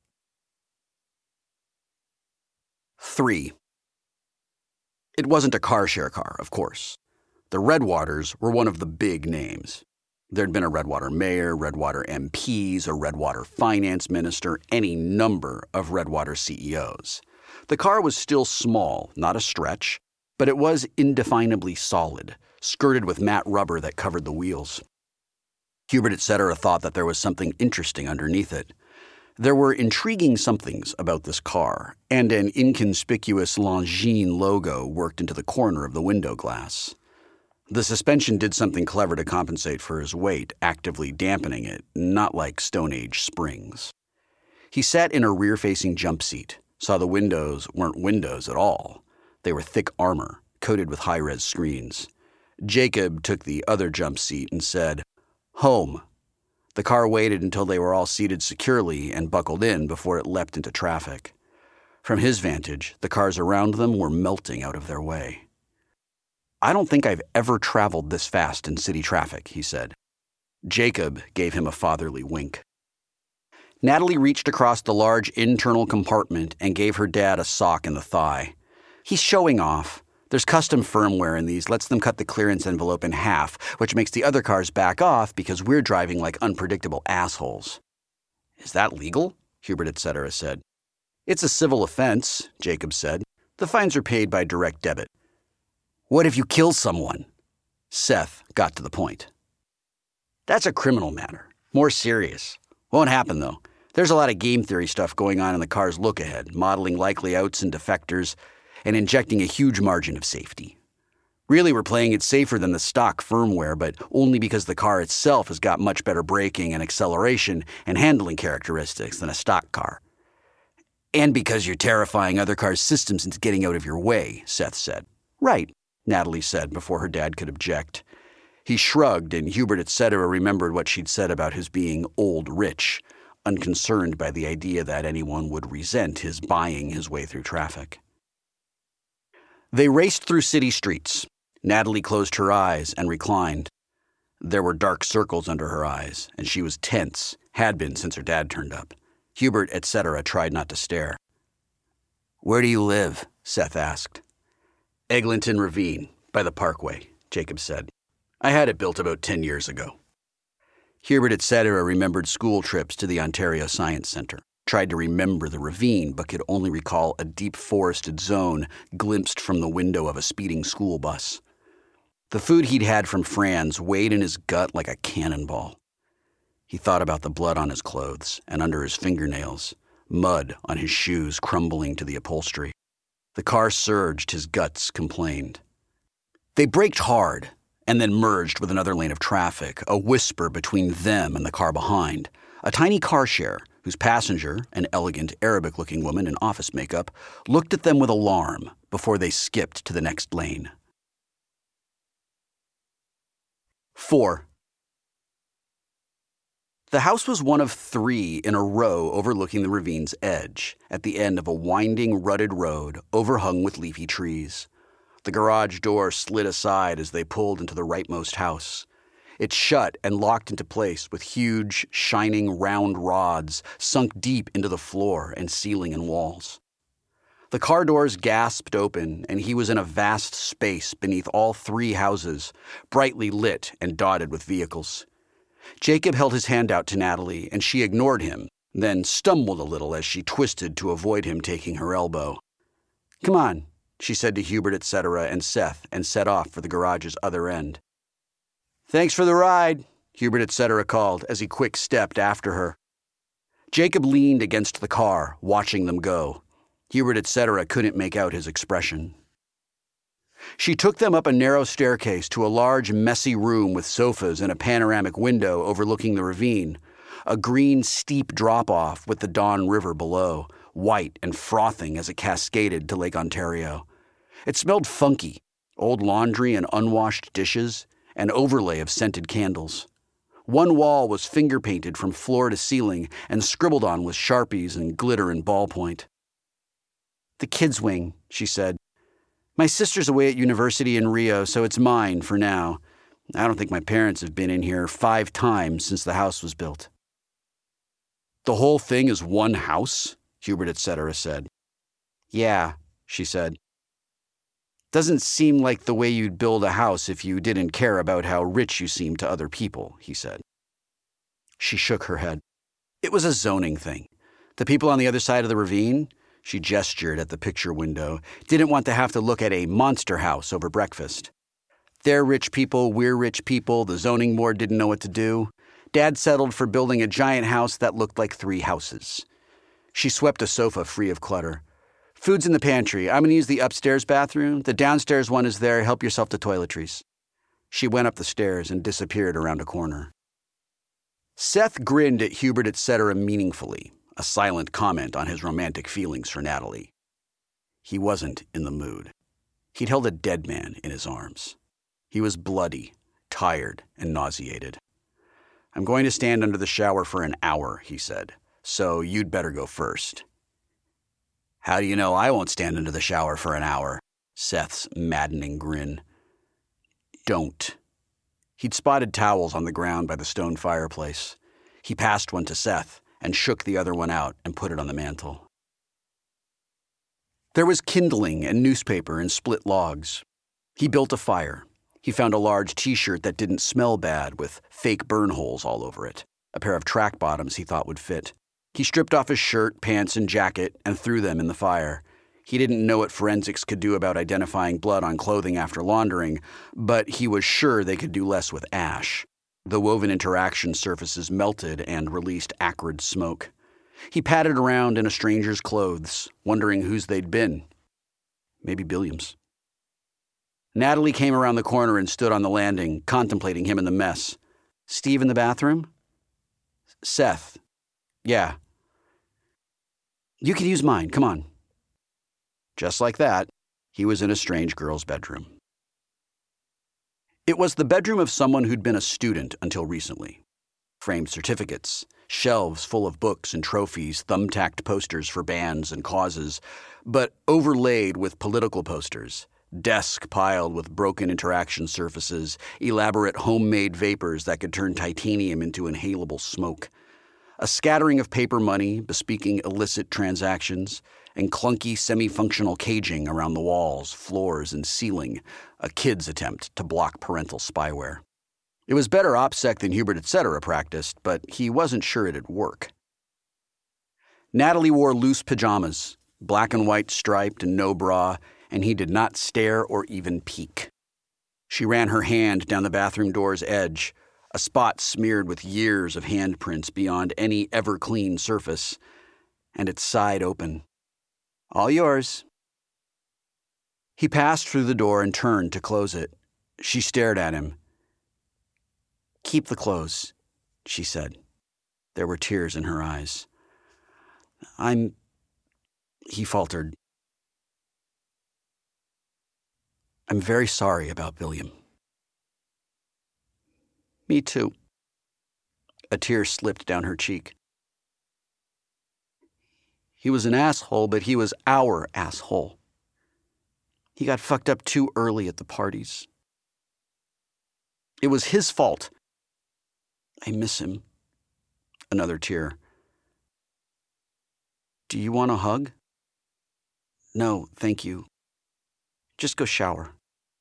Three. It wasn't a car share car, of course. The Redwaters were one of the big names. There'd been a Redwater mayor, Redwater M Ps, a Redwater finance minister, any number of Redwater C E Os. The car was still small, not a stretch, but it was indefinably solid, skirted with matte rubber that covered the wheels. Hubert et cetera thought that there was something interesting underneath it. There were intriguing somethings about this car, and an inconspicuous Longines logo worked into the corner of the window glass. The suspension did something clever to compensate for his weight, actively dampening it, not like Stone Age springs. He sat in a rear-facing jump seat, saw the windows weren't windows at all. They were thick armor, coated with high-res screens. Jacob took the other jump seat and said, "Home." The car waited until they were all seated securely and buckled in before it leapt into traffic. From his vantage, the cars around them were melting out of their way. "I don't think I've ever traveled this fast in city traffic," he said. Jacob gave him a fatherly wink. Natalie reached across the large internal compartment and gave her dad a sock in the thigh. "He's showing off. There's custom firmware in these, lets them cut the clearance envelope in half, which makes the other cars back off because we're driving like unpredictable assholes." "Is that legal?" Hubert et cetera said. "It's a civil offense," Jacob said. "The fines are paid by direct debit." "What if you kill someone?" Seth got to the point. "That's a criminal matter. More serious. Won't happen, though. There's a lot of game theory stuff going on in the car's look-ahead, modeling likely outs and defectors, and injecting a huge margin of safety. Really, we're playing it safer than the stock firmware, but only because the car itself has got much better braking and acceleration and handling characteristics than a stock car. And because you're terrifying other cars' systems into getting out of your way," Seth said. "Right," Natalie said before her dad could object. He shrugged, and Hubert et cetera remembered what she'd said about his being old rich, unconcerned by the idea that anyone would resent his buying his way through traffic. They raced through city streets. Natalie closed her eyes and reclined. There were dark circles under her eyes, and she was tense, had been since her dad turned up. Hubert et cetera tried not to stare. "Where do you live?" Seth asked. "Eglinton Ravine, by the Parkway," Jacob said. "I had it built about ten years ago." Hubert et cetera remembered school trips to the Ontario Science Centre. Tried to remember the ravine, but could only recall a deep forested zone glimpsed from the window of a speeding school bus. The food he'd had from Fran's weighed in his gut like a cannonball. He thought about the blood on his clothes and under his fingernails, mud on his shoes crumbling to the upholstery. The car surged, his guts complained. They braked hard and then merged with another lane of traffic, a whisper between them and the car behind, a tiny car share whose passenger, an elegant Arabic-looking woman in office makeup, looked at them with alarm before they skipped to the next lane. Four. The house was one of three in a row overlooking the ravine's edge, at the end of a winding, rutted road overhung with leafy trees. The garage door slid aside as they pulled into the rightmost house. It shut and locked into place with huge, shining round rods sunk deep into the floor and ceiling and walls. The car doors gasped open, and he was in a vast space beneath all three houses, brightly lit and dotted with vehicles. Jacob held his hand out to Natalie, and she ignored him, then stumbled a little as she twisted to avoid him taking her elbow. "Come on," she said to Hubert et cetera and Seth, and set off for the garage's other end. "Thanks for the ride," Hubert et cetera called as he quick-stepped after her. Jacob leaned against the car, watching them go. Hubert et cetera couldn't make out his expression. She took them up a narrow staircase to a large, messy room with sofas and a panoramic window overlooking the ravine, a green, steep drop-off with the Don River below, white and frothing as it cascaded to Lake Ontario. It smelled funky, old laundry and unwashed dishes, an overlay of scented candles. One wall was finger-painted from floor to ceiling and scribbled on with Sharpies and glitter and ballpoint. "The kids' wing," she said. "My sister's away at university in Rio, so it's mine for now. I don't think my parents have been in here five times since the house was built." "The whole thing is one house?" Hubert et cetera said. "Yeah," she said. "Doesn't seem like the way you'd build a house if you didn't care about how rich you seem to other people," he said. She shook her head. "It was a zoning thing. The people on the other side of the ravine," she gestured at the picture window, "didn't want to have to look at a monster house over breakfast. They're rich people, we're rich people, the zoning board didn't know what to do. Dad settled for building a giant house that looked like three houses. She swept a sofa free of clutter. Food's in the pantry. I'm going to use the upstairs bathroom. The downstairs one is there. Help yourself to toiletries. She went up the stairs and disappeared around a corner. Seth grinned at Hubert et cetera meaningfully, a silent comment on his romantic feelings for Natalie. He wasn't in the mood. He'd held a dead man in his arms. He was bloody, tired, and nauseated. I'm going to stand under the shower for an hour, he said, so you'd better go first. How do you know I won't stand under the shower for an hour? Seth's maddening grin. Don't. He'd spotted towels on the ground by the stone fireplace. He passed one to Seth and shook the other one out and put it on the mantel. There was kindling and newspaper and split logs. He built a fire. He found a large T-shirt that didn't smell bad with fake burn holes all over it, a pair of track bottoms he thought would fit. He stripped off his shirt, pants, and jacket and threw them in the fire. He didn't know what forensics could do about identifying blood on clothing after laundering, but he was sure they could do less with ash. The woven interaction surfaces melted and released acrid smoke. He patted around in a stranger's clothes, wondering whose they'd been. Maybe Billiam's. Natalie came around the corner and stood on the landing, contemplating him in the mess. Steve in the bathroom? Seth. Yeah. You could use mine, come on. Just like that, he was in a strange girl's bedroom. It was the bedroom of someone who'd been a student until recently. Framed certificates, shelves full of books and trophies, thumbtacked posters for bands and causes, but overlaid with political posters, desk piled with broken interaction surfaces, elaborate homemade vapors that could turn titanium into inhalable smoke, a scattering of paper money bespeaking illicit transactions, and clunky semi-functional caging around the walls, floors, and ceiling, a kid's attempt to block parental spyware. It was better OPSEC than Hubert et cetera practiced, but he wasn't sure it'd work. Natalie wore loose pajamas, black and white striped and no bra, and he did not stare or even peek. She ran her hand down the bathroom door's edge, a spot smeared with years of handprints beyond any ever-clean surface, and it sighed open. All yours. He passed through the door and turned to close it. She stared at him. Keep the clothes, she said. There were tears in her eyes. I'm... He faltered. I'm very sorry about William. Me too. A tear slipped down her cheek. He was an asshole, but he was our asshole. He got fucked up too early at the parties. It was his fault. I miss him. Another tear. Do you want a hug? No, thank you. Just go shower.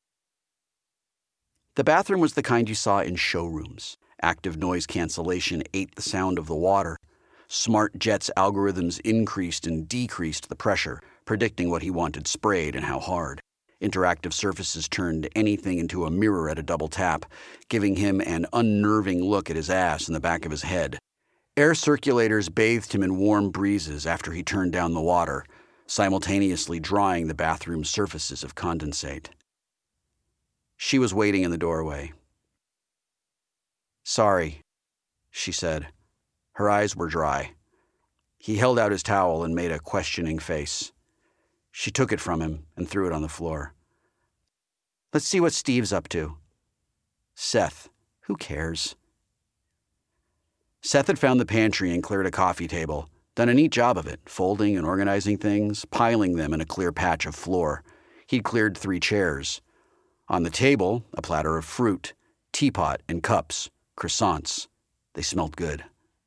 The bathroom was the kind you saw in showrooms. Active noise cancellation ate the sound of the water. Smart Jet's algorithms increased and decreased the pressure, predicting what he wanted sprayed and how hard. Interactive surfaces turned anything into a mirror at a double tap, giving him an unnerving look at his ass and the back of his head. Air circulators bathed him in warm breezes after he turned down the water, simultaneously drying the bathroom's surfaces of condensate. She was waiting in the doorway. Sorry, she said. Her eyes were dry. He held out his towel and made a questioning face. She took it from him and threw it on the floor. Let's see what Steve's up to. Seth, who cares? Seth had found the pantry and cleared a coffee table, done a neat job of it, folding and organizing things, piling them in a clear patch of floor. He'd cleared three chairs. On the table, a platter of fruit, teapot and cups, croissants. They smelled good.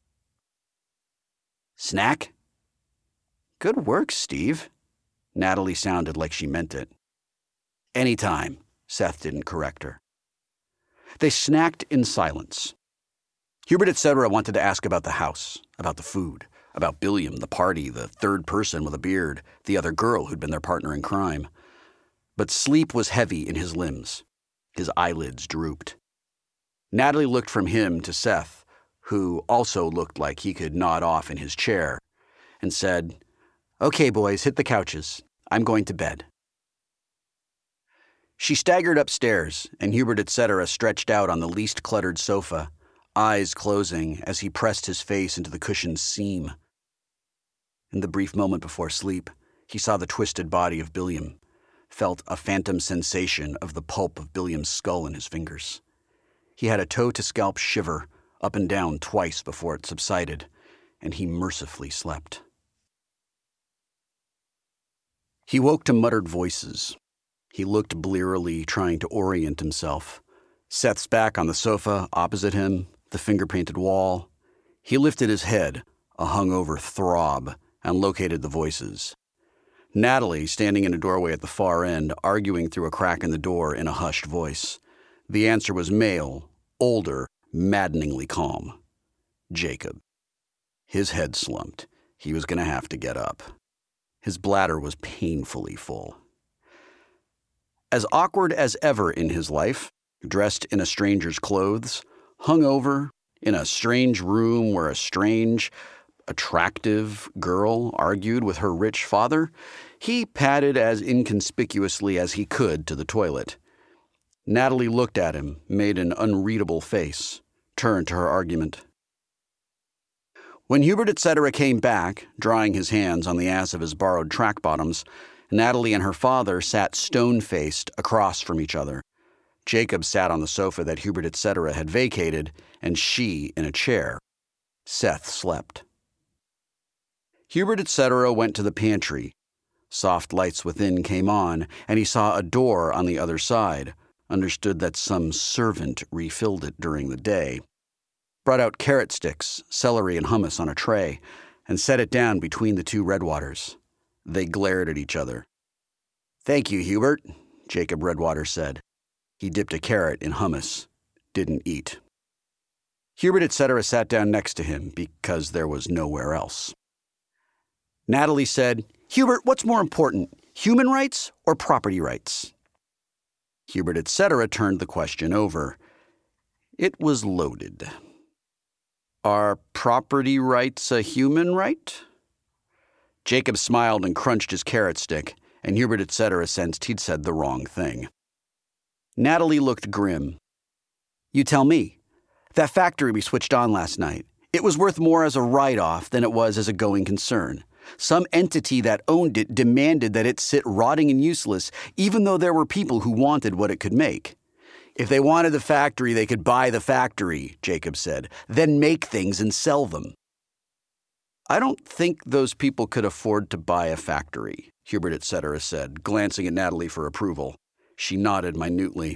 Snack? Good work, Steve. Natalie sounded like she meant it. Anytime, Seth didn't correct her. They snacked in silence. Hubert et cetera wanted to ask about the house, about the food, about Billiam, the party, the third person with a beard, the other girl who'd been their partner in crime. But sleep was heavy in his limbs. His eyelids drooped. Natalie looked from him to Seth, who also looked like he could nod off in his chair, and said, "Okay, boys, hit the couches. I'm going to bed." She staggered upstairs, and Hubert et cetera stretched out on the least cluttered sofa, eyes closing as he pressed his face into the cushion's seam. In the brief moment before sleep, he saw the twisted body of Billiam, felt a phantom sensation of the pulp of Billiam's skull in his fingers. He had a toe-to-scalp shiver up and down twice before it subsided, and he mercifully slept. He woke to muttered voices. He looked blearily, trying to orient himself. Seth's back on the sofa opposite him, the finger-painted wall. He lifted his head, a hungover throb, and located the voices. Natalie, standing in a doorway at the far end, arguing through a crack in the door in a hushed voice. The answer was male, older, maddeningly calm. Jacob. His head slumped. He was going to have to get up. His bladder was painfully full. As awkward as ever in his life, dressed in a stranger's clothes, hungover, in a strange room where a strange, attractive girl argued with her rich father, he padded as inconspicuously as he could to the toilet. Natalie looked at him, made an unreadable face, turned to her argument. When Hubert et cetera came back, drying his hands on the ass of his borrowed track bottoms, Natalie and her father sat stone-faced across from each other. Jacob sat on the sofa that Hubert et cetera had vacated, and she in a chair. Seth slept. Hubert et cetera went to the pantry. Soft lights within came on, and he saw a door on the other side, understood that some servant refilled it during the day, brought out carrot sticks, celery, and hummus on a tray, and set it down between the two Redwaters. They glared at each other. "Thank you, Hubert," Jacob Redwater said. He dipped a carrot in hummus. Didn't eat. Hubert et cetera sat down next to him because there was nowhere else. Natalie said, "Hubert, what's more important, human rights or property rights?" Hubert et cetera turned the question over. It was loaded. "Are property rights a human right?" Jacob smiled and crunched his carrot stick, and Hubert et cetera sensed he'd said the wrong thing. Natalie looked grim. "You tell me. That factory we switched on last night, it was worth more as a write-off than it was as a going concern. Some entity that owned it demanded that it sit rotting and useless, even though there were people who wanted what it could make. If they wanted the factory, they could buy the factory," Jacob said, "then make things and sell them." "I don't think those people could afford to buy a factory," Hubert et cetera said, glancing at Natalie for approval. She nodded minutely.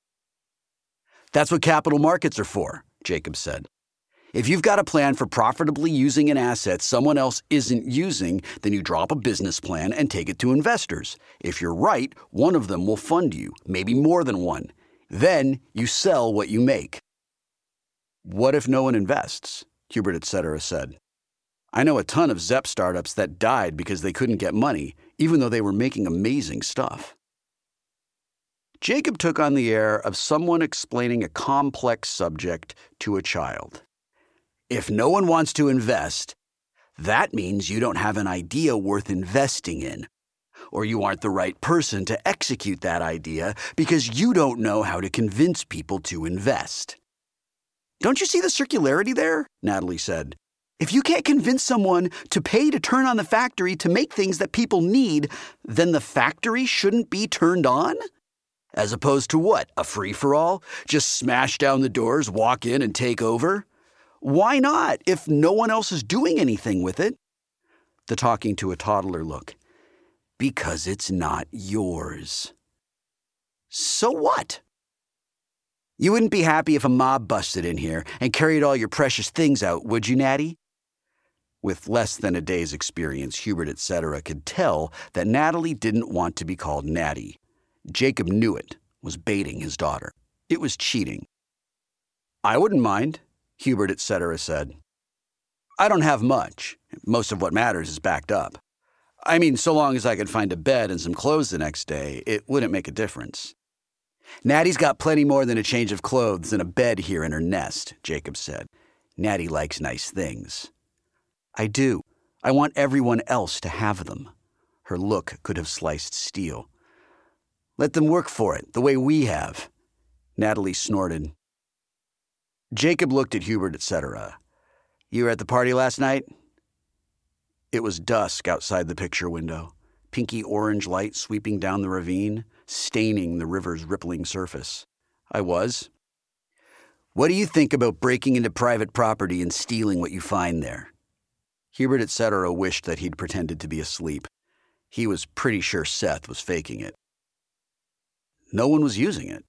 "That's what capital markets are for," Jacob said. "If you've got a plan for profitably using an asset someone else isn't using, then you draw up a business plan and take it to investors. If you're right, one of them will fund you, maybe more than one. Then you sell what you make." "What if no one invests?" Hubert et cetera said. "I know a ton of Zepp startups that died because they couldn't get money, even though they were making amazing stuff." Jacob took on the air of someone explaining a complex subject to a child. "If no one wants to invest, that means you don't have an idea worth investing in, or you aren't the right person to execute that idea because you don't know how to convince people to invest." "Don't you see the circularity there?" Natalie said. "If you can't convince someone to pay to turn on the factory to make things that people need, then the factory shouldn't be turned on? As opposed to what, a free-for-all? Just smash down the doors, walk in, and take over? Why not, if no one else is doing anything with it?" The talking to a toddler look. "Because it's not yours." "So what?" "You wouldn't be happy if a mob busted in here and carried all your precious things out, would you, Natty?" With less than a day's experience, Hubert et cetera could tell that Natalie didn't want to be called Natty. Jacob knew it, was baiting his daughter. It was cheating. "I wouldn't mind," Hubert et cetera said. "I don't have much. Most of what matters is backed up. I mean, so long as I could find a bed and some clothes the next day, it wouldn't make a difference." "Natty's got plenty more than a change of clothes and a bed here in her nest," Jacob said. Natty likes nice things. I do. I want everyone else to have them. Her look could have sliced steel. Let them work for it, the way we have. Natalie snorted. Jacob looked at Hubert, et cetera. You were at the party last night? It was dusk outside the picture window, pinky orange light sweeping down the ravine, staining the river's rippling surface. I was. What do you think about breaking into private property and stealing what you find there? Hubert, et cetera wished that he'd pretended to be asleep. He was pretty sure Seth was faking it. No one was using it.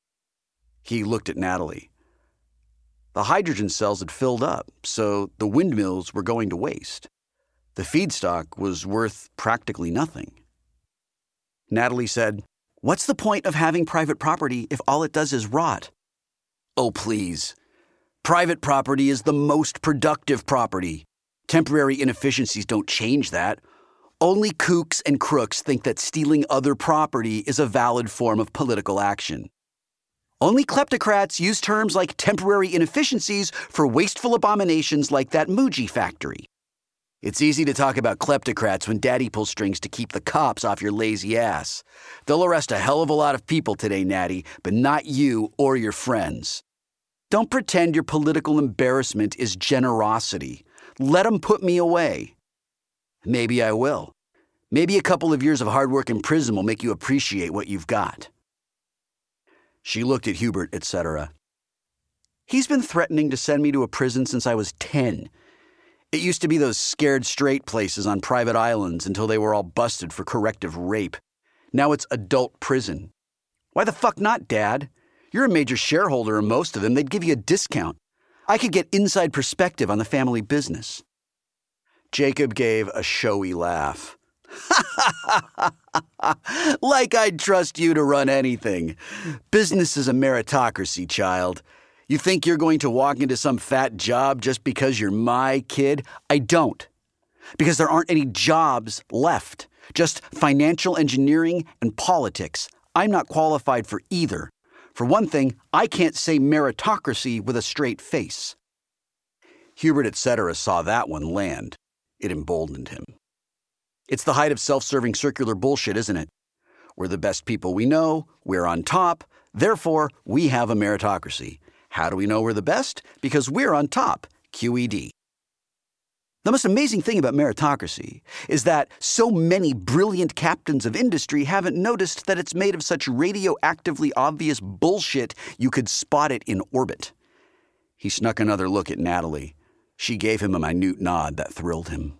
He looked at Natalie. The hydrogen cells had filled up, so the windmills were going to waste. The feedstock was worth practically nothing. Natalie said, What's the point of having private property if all it does is rot? Oh, please. Private property is the most productive property. Temporary inefficiencies don't change that. Only kooks and crooks think that stealing other property is a valid form of political action. Only kleptocrats use terms like temporary inefficiencies for wasteful abominations like that Muji factory. It's easy to talk about kleptocrats when daddy pulls strings to keep the cops off your lazy ass. They'll arrest a hell of a lot of people today, Natty, but not you or your friends. Don't pretend your political embarrassment is generosity. Let them put me away. Maybe I will. Maybe a couple of years of hard work in prison will make you appreciate what you've got. She looked at Hubert, et cetera. He's been threatening to send me to a prison since I was ten. It used to be those scared straight places on private islands until they were all busted for corrective rape. Now it's adult prison. Why the fuck not, Dad? You're a major shareholder in most of them. They'd give you a discount. I could get inside perspective on the family business. Jacob gave a showy laugh. Like I'd trust you to run anything. Business is a meritocracy, child. You think you're going to walk into some fat job just because you're my kid? I don't. Because there aren't any jobs left. Just financial engineering and politics. I'm not qualified for either. For one thing, I can't say meritocracy with a straight face. Hubert, et cetera saw that one land. It emboldened him. It's the height of self-serving circular bullshit, isn't it? We're the best people we know, we're on top, therefore we have a meritocracy. How do we know we're the best? Because we're on top, Q E D. The most amazing thing about meritocracy is that so many brilliant captains of industry haven't noticed that it's made of such radioactively obvious bullshit you could spot it in orbit. He snuck another look at Natalie. She gave him a minute nod that thrilled him.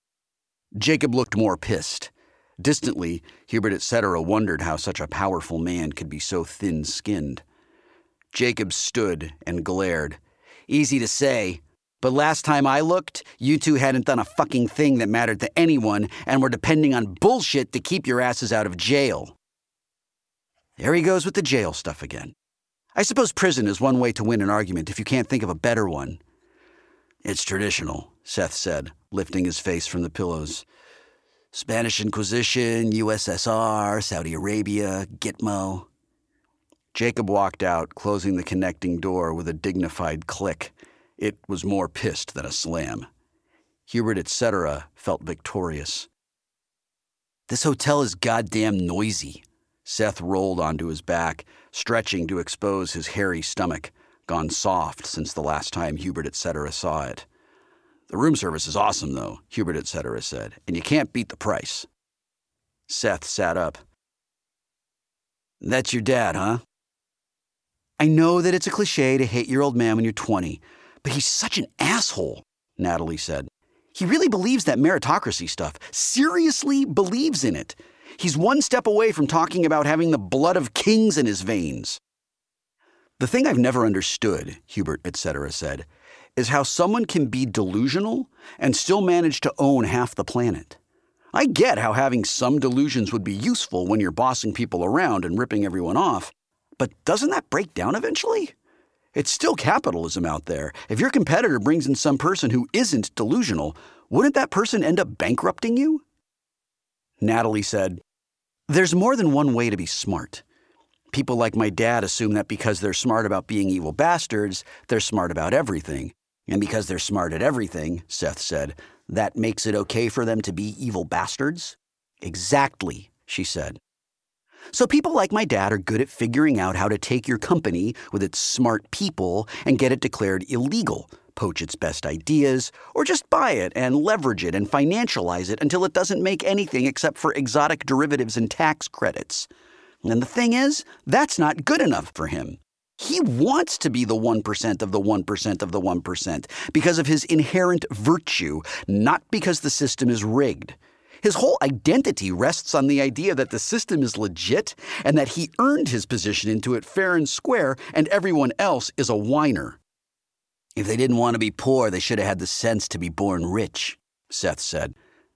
Jacob looked more pissed. Distantly, Hubert, et cetera wondered how such a powerful man could be so thin-skinned. Jacob stood and glared. Easy to say, but last time I looked, you two hadn't done a fucking thing that mattered to anyone and were depending on bullshit to keep your asses out of jail. There he goes with the jail stuff again. I suppose prison is one way to win an argument if you can't think of a better one. It's traditional, Seth said, lifting his face from the pillows. Spanish Inquisition, U S S R, Saudi Arabia, Gitmo. Jacob walked out, closing the connecting door with a dignified click. It was more pissed than a slam. Hubert, et cetera felt victorious. This hotel is goddamn noisy. Seth rolled onto his back, stretching to expose his hairy stomach, gone soft since the last time Hubert, et cetera saw it. The room service is awesome, though, Hubert, et cetera said, and you can't beat the price. Seth sat up. That's your dad, huh? I know that it's a cliche to hate your old man when you're twenty, but he's such an asshole, Natalie said. He really believes that meritocracy stuff, seriously believes in it. He's one step away from talking about having the blood of kings in his veins. The thing I've never understood, Hubert, et cetera said, is how someone can be delusional and still manage to own half the planet. I get how having some delusions would be useful when you're bossing people around and ripping everyone off, but doesn't that break down eventually? It's still capitalism out there. If your competitor brings in some person who isn't delusional, wouldn't that person end up bankrupting you? Natalie said, There's more than one way to be smart. People like my dad assume that because they're smart about being evil bastards, they're smart about everything. And because they're smart at everything, Seth said, that makes it okay for them to be evil bastards? Exactly, she said. So people like my dad are good at figuring out how to take your company with its smart people and get it declared illegal, poach its best ideas, or just buy it and leverage it and financialize it until it doesn't make anything except for exotic derivatives and tax credits. And the thing is, that's not good enough for him. He wants to be the one percent of the one percent of the one percent because of his inherent virtue, not because the system is rigged. His whole identity rests on the idea that the system is legit and that he earned his position into it fair and square and everyone else is a whiner. If they didn't want to be poor, they should have had the sense to be born rich, Seth said.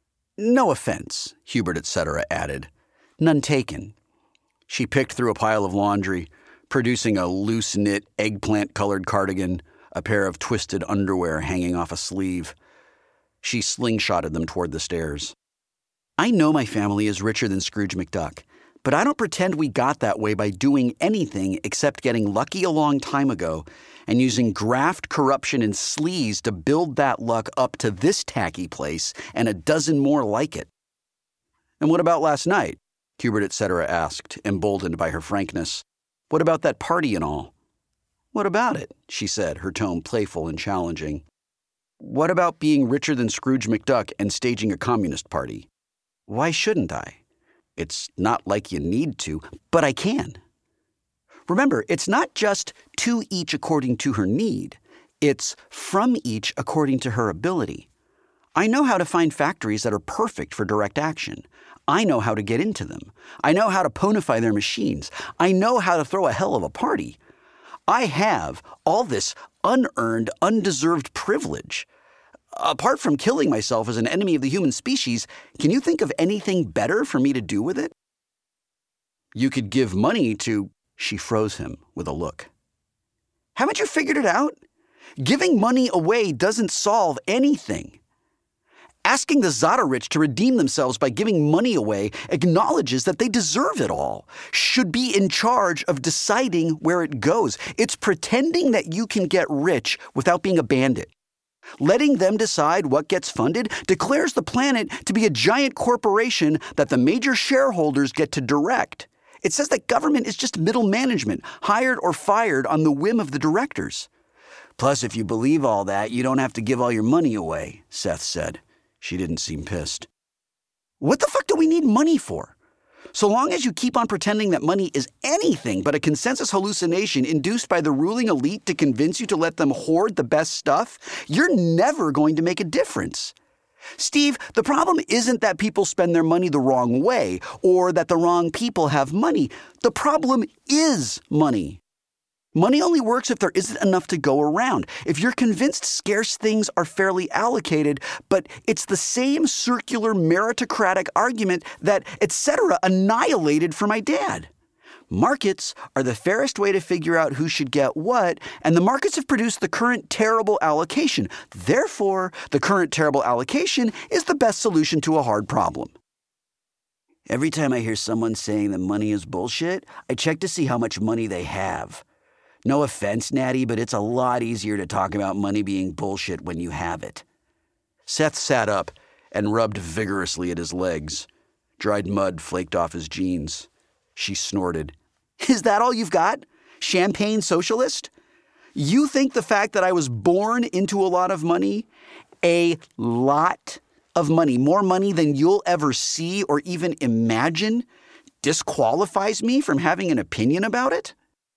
No offense, Hubert et cetera added. None taken. She picked through a pile of laundry, producing a loose-knit, eggplant-colored cardigan, a pair of twisted underwear hanging off a sleeve. She slingshotted them toward the stairs. I know my family is richer than Scrooge McDuck, but I don't pretend we got that way by doing anything except getting lucky a long time ago and using graft, corruption, and sleaze to build that luck up to this tacky place and a dozen more like it. And what about last night? Hubert et cetera asked, emboldened by her frankness. What about that party and all? What about it? She said, her tone playful and challenging. What about being richer than Scrooge McDuck and staging a communist party? Why shouldn't I? It's not like you need to, but I can. Remember, it's not just to each according to her need. It's from each according to her ability. I know how to find factories that are perfect for direct action. I know how to get into them. I know how to ponify their machines. I know how to throw a hell of a party. I have all this unearned, undeserved privilege. Apart from killing myself as an enemy of the human species, can you think of anything better for me to do with it? You could give money to... She froze him with a look. Haven't you figured it out? Giving money away doesn't solve anything. Asking the Zadarich to redeem themselves by giving money away acknowledges that they deserve it all, should be in charge of deciding where it goes. It's pretending that you can get rich without being a bandit. Letting them decide what gets funded declares the planet to be a giant corporation that the major shareholders get to direct. It says that government is just middle management, hired or fired on the whim of the directors. Plus, if you believe all that, you don't have to give all your money away, Seth said. She didn't seem pissed. What the fuck do we need money for? So long as you keep on pretending that money is anything but a consensus hallucination induced by the ruling elite to convince you to let them hoard the best stuff, you're never going to make a difference. Steve, the problem isn't that people spend their money the wrong way or that the wrong people have money. The problem is money. Money only works if there isn't enough to go around. If you're convinced scarce things are fairly allocated, but it's the same circular meritocratic argument that et cetera annihilated for my dad. Markets are the fairest way to figure out who should get what, and the markets have produced the current terrible allocation. Therefore, the current terrible allocation is the best solution to a hard problem. Every time I hear someone saying that money is bullshit, I check to see how much money they have. No offense, Natty, but it's a lot easier to talk about money being bullshit when you have it. Seth sat up and rubbed vigorously at his legs. Dried mud flaked off his jeans. She snorted. Is that all you've got? Champagne socialist? You think the fact that I was born into a lot of money, a lot of money, more money than you'll ever see or even imagine, disqualifies me from having an opinion about it?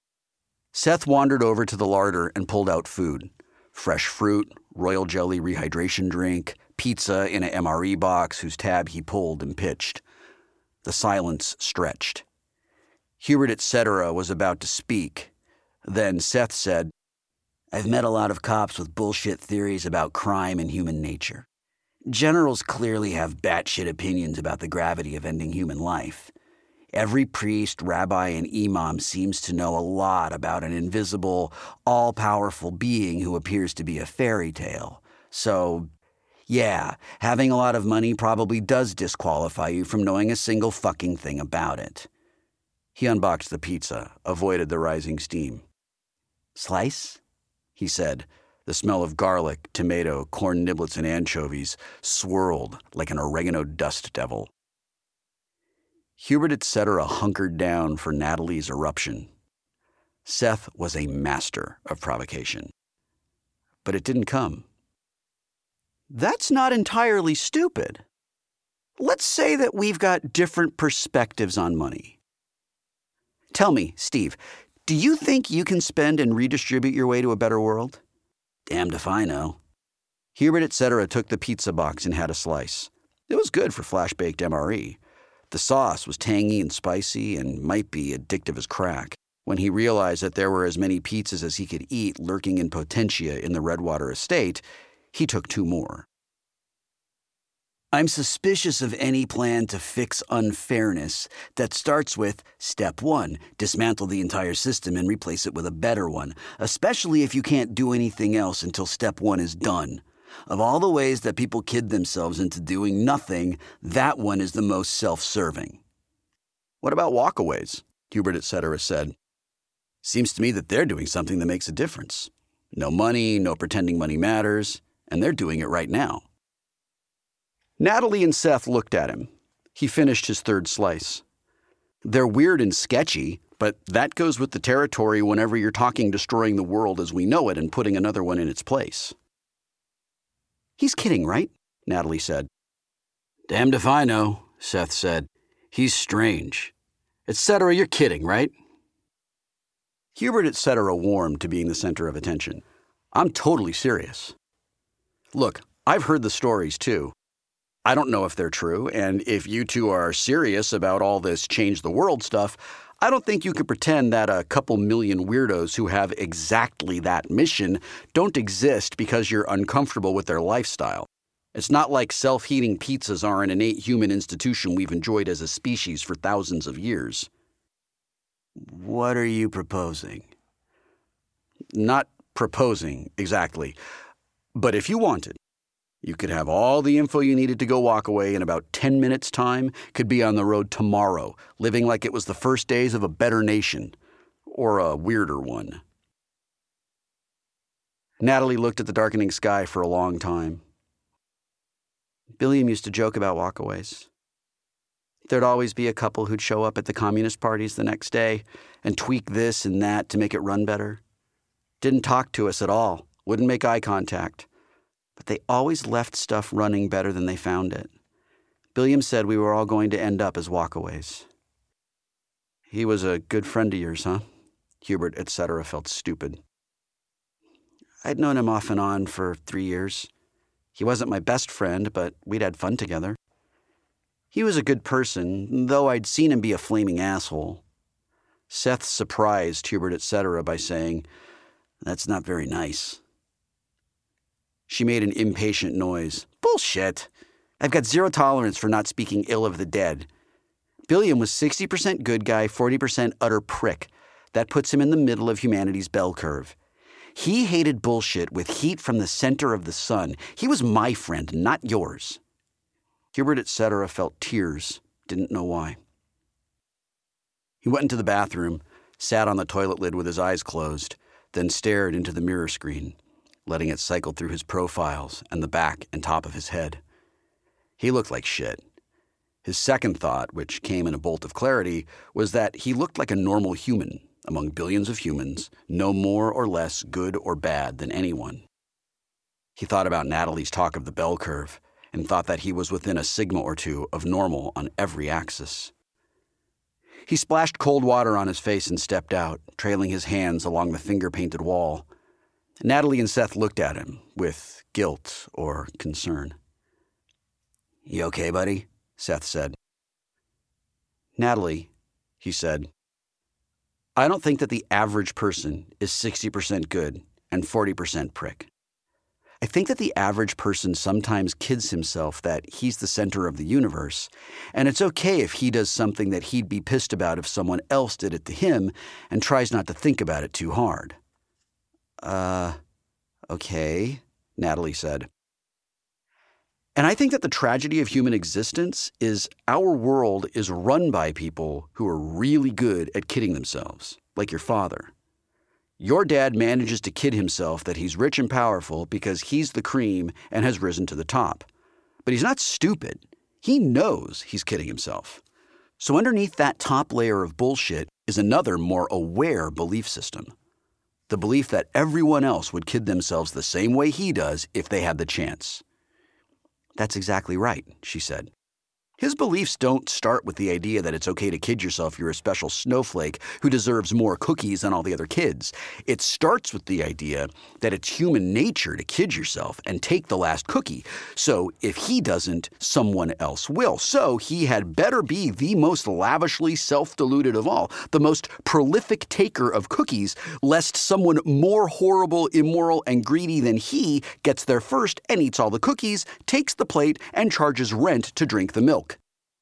Seth wandered over to the larder and pulled out food. Fresh fruit, royal jelly rehydration drink, pizza in a M R E box whose tab he pulled and pitched. The silence stretched. Hubert et cetera was about to speak. Then Seth said, I've met a lot of cops with bullshit theories about crime and human nature. Generals clearly have batshit opinions about the gravity of ending human life. Every priest, rabbi, and imam seems to know a lot about an invisible, all-powerful being who appears to be a fairy tale. So, yeah, having a lot of money probably does disqualify you from knowing a single fucking thing about it. He unboxed the pizza, avoided the rising steam. Slice? He said, The smell of garlic, tomato, corn niblets, and anchovies swirled like an oregano dust devil. Hubert et cetera hunkered down for Natalie's eruption. Seth was a master of provocation. But it didn't come. That's not entirely stupid. Let's say that we've got different perspectives on money. Tell me, Steve, do you think you can spend and redistribute your way to a better world? Damned if I know. Hubert et cetera took the pizza box and had a slice. It was good for flash-baked M R E. The sauce was tangy and spicy and might be addictive as crack. When he realized that there were as many pizzas as he could eat lurking in potentia in the Redwater estate, he took two more. I'm suspicious of any plan to fix unfairness that starts with step one, dismantle the entire system and replace it with a better one, especially if you can't do anything else until step one is done. Of all the ways that people kid themselves into doing nothing, that one is the most self-serving. What about walkaways? Hubert et cetera said. Seems to me that they're doing something that makes a difference. No money, no pretending money matters, and they're doing it right now. Natalie and Seth looked at him. He finished his third slice. They're weird and sketchy, but that goes with the territory whenever you're talking destroying the world as we know it and putting another one in its place. He's kidding, right? Natalie said. Damned if I know, Seth said. He's strange. Et cetera, you're kidding, right? Hubert et cetera warmed to being the center of attention. I'm totally serious. Look, I've heard the stories too. I don't know if they're true, and if you two are serious about all this change the world stuff, I don't think you can pretend that a couple million weirdos who have exactly that mission don't exist because you're uncomfortable with their lifestyle. It's not like self-heating pizzas are an innate human institution we've enjoyed as a species for thousands of years. What are you proposing? Not proposing, exactly. But if you wanted, you could have all the info you needed to go walk away in about ten minutes' time, could be on the road tomorrow, living like it was the first days of a better nation. Or a weirder one. Natalie looked at the darkening sky for a long time. Billiam used to joke about walkaways. There'd always be a couple who'd show up at the communist parties the next day and tweak this and that to make it run better. Didn't talk to us at all, wouldn't make eye contact. But they always left stuff running better than they found it. Billiam said we were all going to end up as walkaways. He was a good friend of yours, huh? Hubert et cetera felt stupid. I'd known him off and on for three years. He wasn't my best friend, but we'd had fun together. He was a good person, though I'd seen him be a flaming asshole. Seth surprised Hubert et cetera by saying, "That's not very nice." She made an impatient noise. Bullshit. I've got zero tolerance for not speaking ill of the dead. Billiam was sixty percent good guy, forty percent utter prick. That puts him in the middle of humanity's bell curve. He hated bullshit with heat from the center of the sun. He was my friend, not yours. Hubert et cetera felt tears, didn't know why. He went into the bathroom, sat on the toilet lid with his eyes closed, then stared into the mirror screen, letting it cycle through his profiles and the back and top of his head. He looked like shit. His second thought, which came in a bolt of clarity, was that he looked like a normal human among billions of humans, no more or less good or bad than anyone. He thought about Natalie's talk of the bell curve and thought that he was within a sigma or two of normal on every axis. He splashed cold water on his face and stepped out, trailing his hands along the finger-painted wall. Natalie and Seth looked at him with guilt or concern. "You okay, buddy?" Seth said. "Natalie," he said, "I don't think that the average person is sixty percent good and forty percent prick. I think that the average person sometimes kids himself that he's the center of the universe, and it's okay if he does something that he'd be pissed about if someone else did it to him and tries not to think about it too hard." Uh, okay, Natalie said. "And I think that the tragedy of human existence is our world is run by people who are really good at kidding themselves, like your father. Your dad manages to kid himself that he's rich and powerful because he's the cream and has risen to the top. But he's not stupid. He knows he's kidding himself. So underneath that top layer of bullshit is another, more aware belief system. The belief that everyone else would kid themselves the same way he does if they had the chance. That's exactly right, she said. His beliefs don't start with the idea that it's okay to kid yourself you're a special snowflake who deserves more cookies than all the other kids. It starts with the idea that it's human nature to kid yourself and take the last cookie. So if he doesn't, someone else will. So he had better be the most lavishly self-deluded of all, the most prolific taker of cookies, lest someone more horrible, immoral, and greedy than he gets there first and eats all the cookies, takes the plate, and charges rent to drink the milk.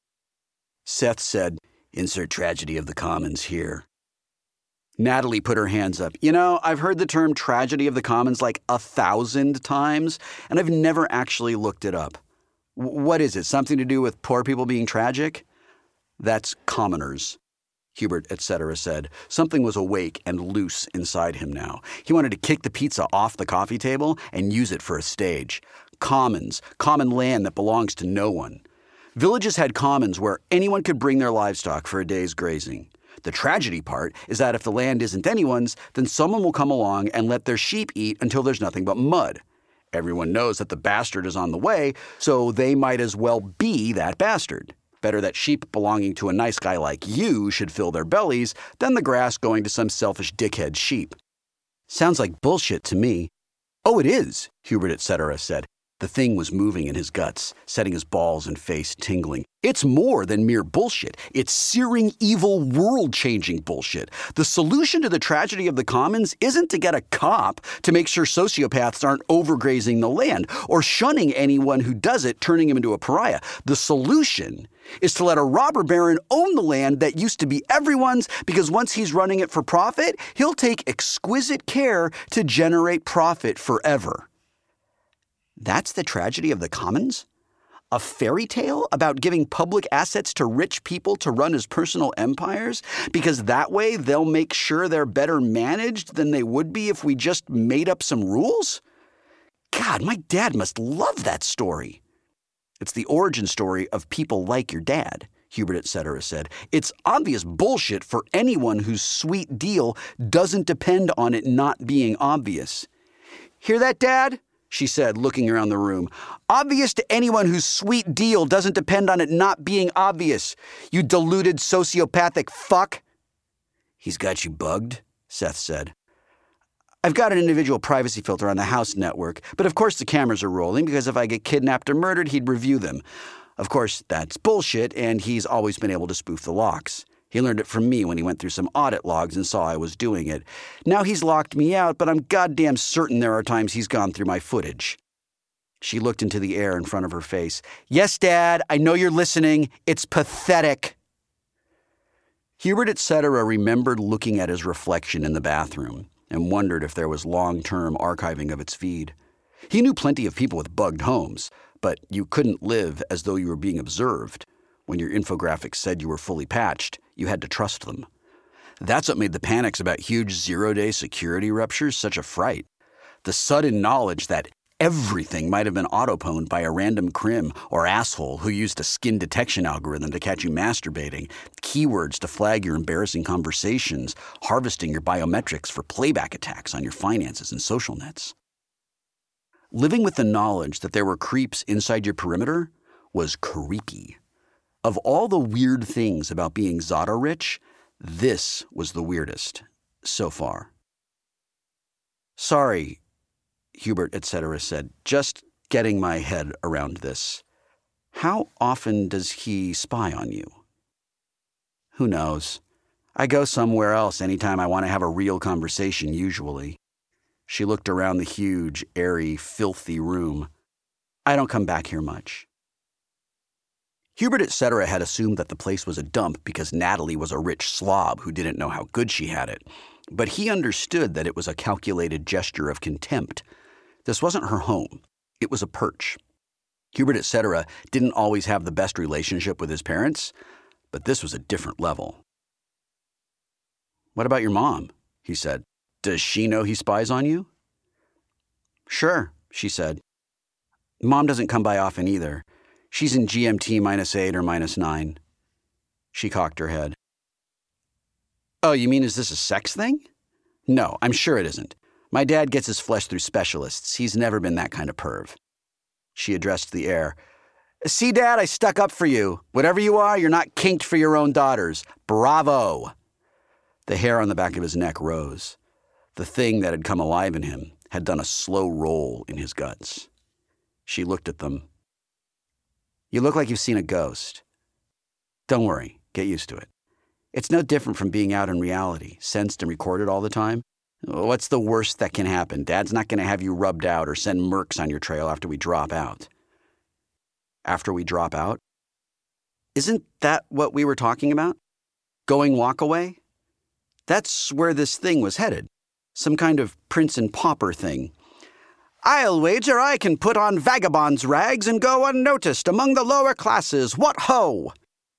Seth said, "Insert tragedy of the commons here." Natalie put her hands up. You know, I've heard the term tragedy of the commons like a thousand times, and I've never actually looked it up. W- what is it? Something to do with poor people being tragic? That's commoners, Hubert, et cetera said. Something was awake and loose inside him now. He wanted to kick the pizza off the coffee table and use it for a stage. Commons, common land that belongs to no one. Villages had commons where anyone could bring their livestock for a day's grazing. The tragedy part is that if the land isn't anyone's, then someone will come along and let their sheep eat until there's nothing but mud. Everyone knows that the bastard is on the way, so they might as well be that bastard. Better that sheep belonging to a nice guy like you should fill their bellies than the grass going to some selfish dickhead sheep. Sounds like bullshit to me. Oh, it is, Hubert, et cetera said. The thing was moving in his guts, setting his balls and face tingling. It's more than mere bullshit. It's searing, evil, world-changing bullshit. The solution to the tragedy of the commons isn't to get a cop to make sure sociopaths aren't overgrazing the land or shunning anyone who does it, turning him into a pariah. The solution is to let a robber baron own the land that used to be everyone's, because once he's running it for profit, he'll take exquisite care to generate profit forever. That's the tragedy of the commons? A fairy tale about giving public assets to rich people to run as personal empires? Because that way they'll make sure they're better managed than they would be if we just made up some rules? God, my dad must love that story. It's the origin story of people like your dad, Hubert, et cetera said. It's obvious bullshit for anyone whose sweet deal doesn't depend on it not being obvious. Hear that, Dad? She said, looking around the room. Obvious to anyone whose sweet deal doesn't depend on it not being obvious. You deluded sociopathic fuck. He's got you bugged, Seth said. I've got an individual privacy filter on the house network, but of course the cameras are rolling because if I get kidnapped or murdered, he'd review them. Of course, that's bullshit, and he's always been able to spoof the locks. He learned it from me when he went through some audit logs and saw I was doing it. Now he's locked me out, but I'm goddamn certain there are times he's gone through my footage. She looked into the air in front of her face. Yes, Dad, I know you're listening. It's pathetic. Hubert, et cetera remembered looking at his reflection in the bathroom and wondered if there was long-term archiving of its feed. He knew plenty of people with bugged homes, but you couldn't live as though you were being observed. When your infographics said you were fully patched, you had to trust them. That's what made the panics about huge zero-day security ruptures such a fright. The sudden knowledge that everything might have been autopwned by a random crim or asshole who used a skin detection algorithm to catch you masturbating, keywords to flag your embarrassing conversations, harvesting your biometrics for playback attacks on your finances and social nets. Living with the knowledge that there were creeps inside your perimeter was creepy. Of all the weird things about being Zotto rich, this was the weirdest, so far. Sorry, Hubert, et cetera said, just getting my head around this. How often does he spy on you? Who knows? I go somewhere else anytime I want to have a real conversation, usually. She looked around the huge, airy, filthy room. I don't come back here much. Hubert, et cetera had assumed that the place was a dump because Natalie was a rich slob who didn't know how good she had it. But he understood that it was a calculated gesture of contempt. This wasn't her home. It was a perch. Hubert, et cetera didn't always have the best relationship with his parents, but this was a different level. What about your mom? He said. Does she know he spies on you? Sure, she said. Mom doesn't come by often either. She's in G M T minus eight or minus nine. She cocked her head. Oh, you mean is this a sex thing? No, I'm sure it isn't. My dad gets his flesh through specialists. He's never been that kind of perv. She addressed the air. See, Dad, I stuck up for you. Whatever you are, you're not kinked for your own daughters. Bravo. The hair on the back of his neck rose. The thing that had come alive in him had done a slow roll in his guts. She looked at them. You look like you've seen a ghost. Don't worry, get used to it. It's no different from being out in reality, sensed and recorded all the time. What's the worst that can happen? Dad's not going to have you rubbed out or send mercs on your trail after we drop out. After we drop out? Isn't that what we were talking about? Going walk away? That's where this thing was headed. Some kind of prince and pauper thing. I'll wager I can put on vagabond's rags and go unnoticed among the lower classes. What ho!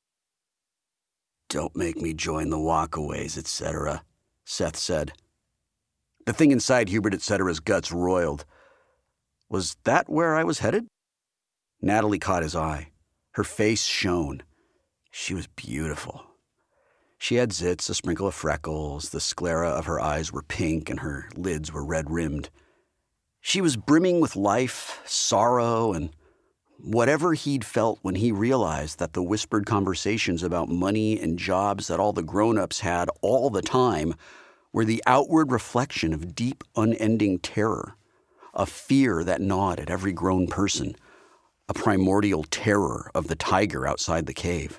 Don't make me join the walkaways, et cetera, Seth said. The thing inside Hubert et cetera's guts roiled. Was that where I was headed? Natalie caught his eye. Her face shone. She was beautiful. She had zits, a sprinkle of freckles. The sclera of her eyes were pink and her lids were red-rimmed. She was brimming with life, sorrow, and whatever he'd felt when he realized that the whispered conversations about money and jobs that all the grown-ups had all the time were the outward reflection of deep, unending terror, a fear that gnawed at every grown person, a primordial terror of the tiger outside the cave.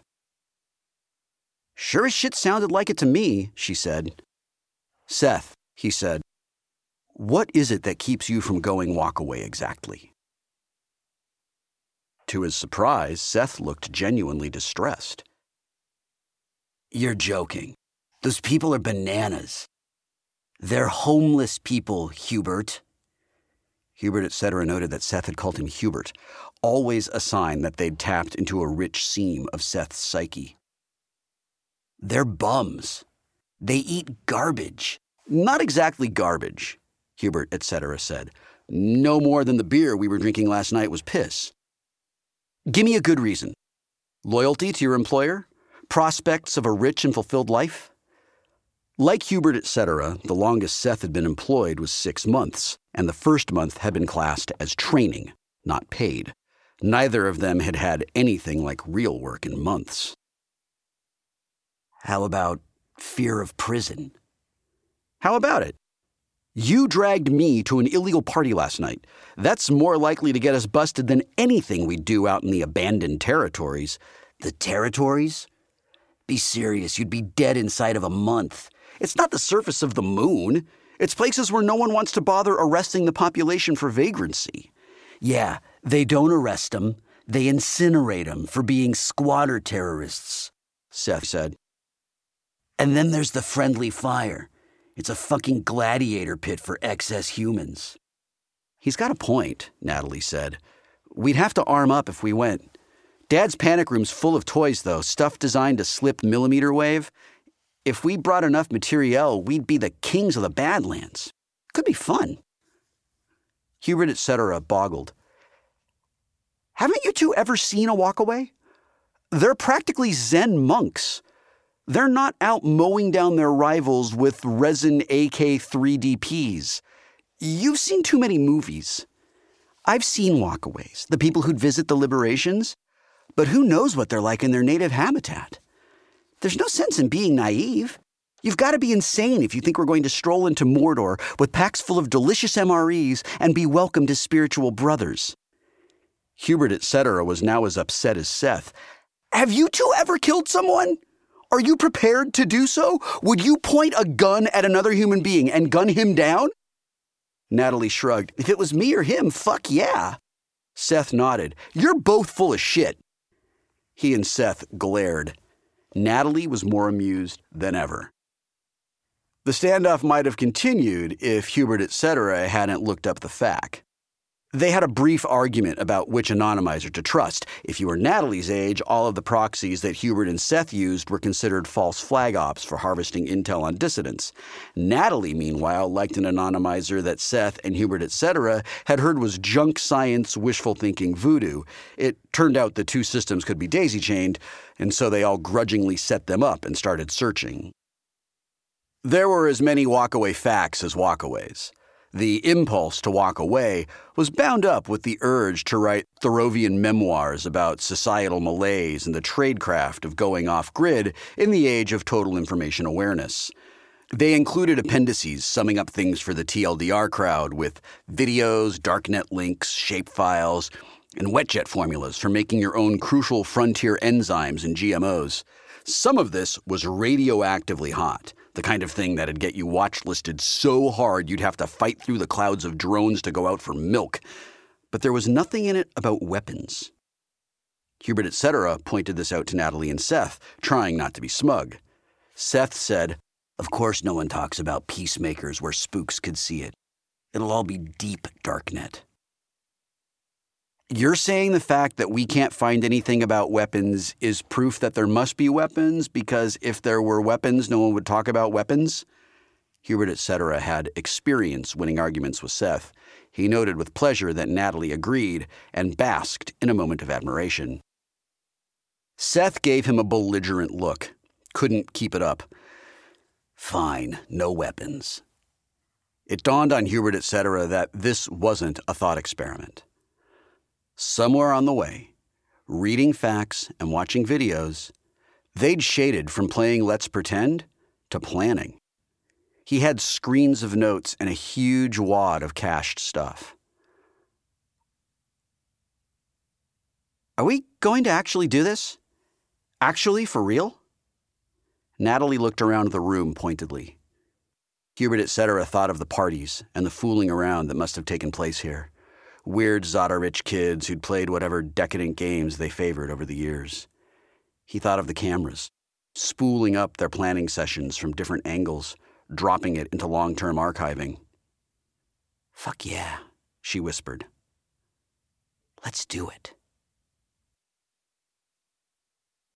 Sure as shit sounded like it to me, she said. Seth, he said, what is it that keeps you from going walk away exactly? To his surprise, Seth looked genuinely distressed. You're joking. Those people are bananas. They're homeless people, Hubert. Hubert et cetera noted that Seth had called him Hubert, always a sign that they'd tapped into a rich seam of Seth's psyche. They're bums. They eat garbage. Not exactly garbage, Hubert et cetera said. No more than the beer we were drinking last night was piss. Give me a good reason. Loyalty to your employer? Prospects of a rich and fulfilled life? Like Hubert et cetera, the longest Seth had been employed was six months, and the first month had been classed as training, not paid. Neither of them had had anything like real work in months. How about fear of prison? How about it? You dragged me to an illegal party last night. That's more likely to get us busted than anything we do out in the abandoned territories. The territories? Be serious, you'd be dead inside of a month. It's not the surface of the moon. It's places where no one wants to bother arresting the population for vagrancy. Yeah, they don't arrest them. They incinerate them for being squatter terrorists, Seth said. And then there's the friendly fire. It's a fucking gladiator pit for excess humans. He's got a point, Natalie said. We'd have to arm up if we went. Dad's panic room's full of toys, though, stuff designed to slip millimeter wave. If we brought enough materiel, we'd be the kings of the Badlands. Could be fun. Hubert et cetera boggled. Haven't you two ever seen a walkaway? They're practically Zen monks. They're not out mowing down their rivals with resin A K three D Ps. You've seen too many movies. I've seen walkaways, the people who'd visit the liberations, but who knows what they're like in their native habitat? There's no sense in being naive. You've got to be insane if you think we're going to stroll into Mordor with packs full of delicious M R Es and be welcomed as spiritual brothers. Hubert et cetera was now as upset as Seth. Have you two ever killed someone? Are you prepared to do so? Would you point a gun at another human being and gun him down? Natalie shrugged. If it was me or him, fuck yeah. Seth nodded. You're both full of shit. He and Seth glared. Natalie was more amused than ever. The standoff might have continued if Hubert et cetera hadn't looked up the fact. They had a brief argument about which anonymizer to trust. If you were Natalie's age, all of the proxies that Hubert and Seth used were considered false flag ops for harvesting intel on dissidents. Natalie, meanwhile, liked an anonymizer that Seth and Hubert et cetera had heard was junk science, wishful thinking voodoo. It turned out the two systems could be daisy-chained, and so they all grudgingly set them up and started searching. There were as many walkaway facts as walkaways. The impulse to walk away was bound up with the urge to write Thoreauvian memoirs about societal malaise and the tradecraft of going off-grid in the age of total information awareness. They included appendices summing up things for the T L D R crowd with videos, darknet links, shapefiles, and wetjet formulas for making your own crucial frontier enzymes and G M Os. Some of this was radioactively hot, the kind of thing that'd get you watch-listed so hard you'd have to fight through the clouds of drones to go out for milk. But there was nothing in it about weapons. Hubert et cetera pointed this out to Natalie and Seth, trying not to be smug. Seth said, "Of course no one talks about peacemakers where spooks could see it. It'll all be deep darknet." You're saying the fact that we can't find anything about weapons is proof that there must be weapons, because if there were weapons, no one would talk about weapons? Hubert et cetera had experience winning arguments with Seth. He noted with pleasure that Natalie agreed and basked in a moment of admiration. Seth gave him a belligerent look. Couldn't keep it up. Fine, no weapons. It dawned on Hubert et cetera that this wasn't a thought experiment. Somewhere on the way, reading facts and watching videos, they'd shaded from playing Let's Pretend to planning. He had screens of notes and a huge wad of cached stuff. Are we going to actually do this? Actually, for real? Natalie looked around the room pointedly. Hubert et cetera thought of the parties and the fooling around that must have taken place here. Weird Zada-rich kids who'd played whatever decadent games they favored over the years. He thought of the cameras, spooling up their planning sessions from different angles, dropping it into long-term archiving. "Fuck yeah," she whispered. "Let's do it."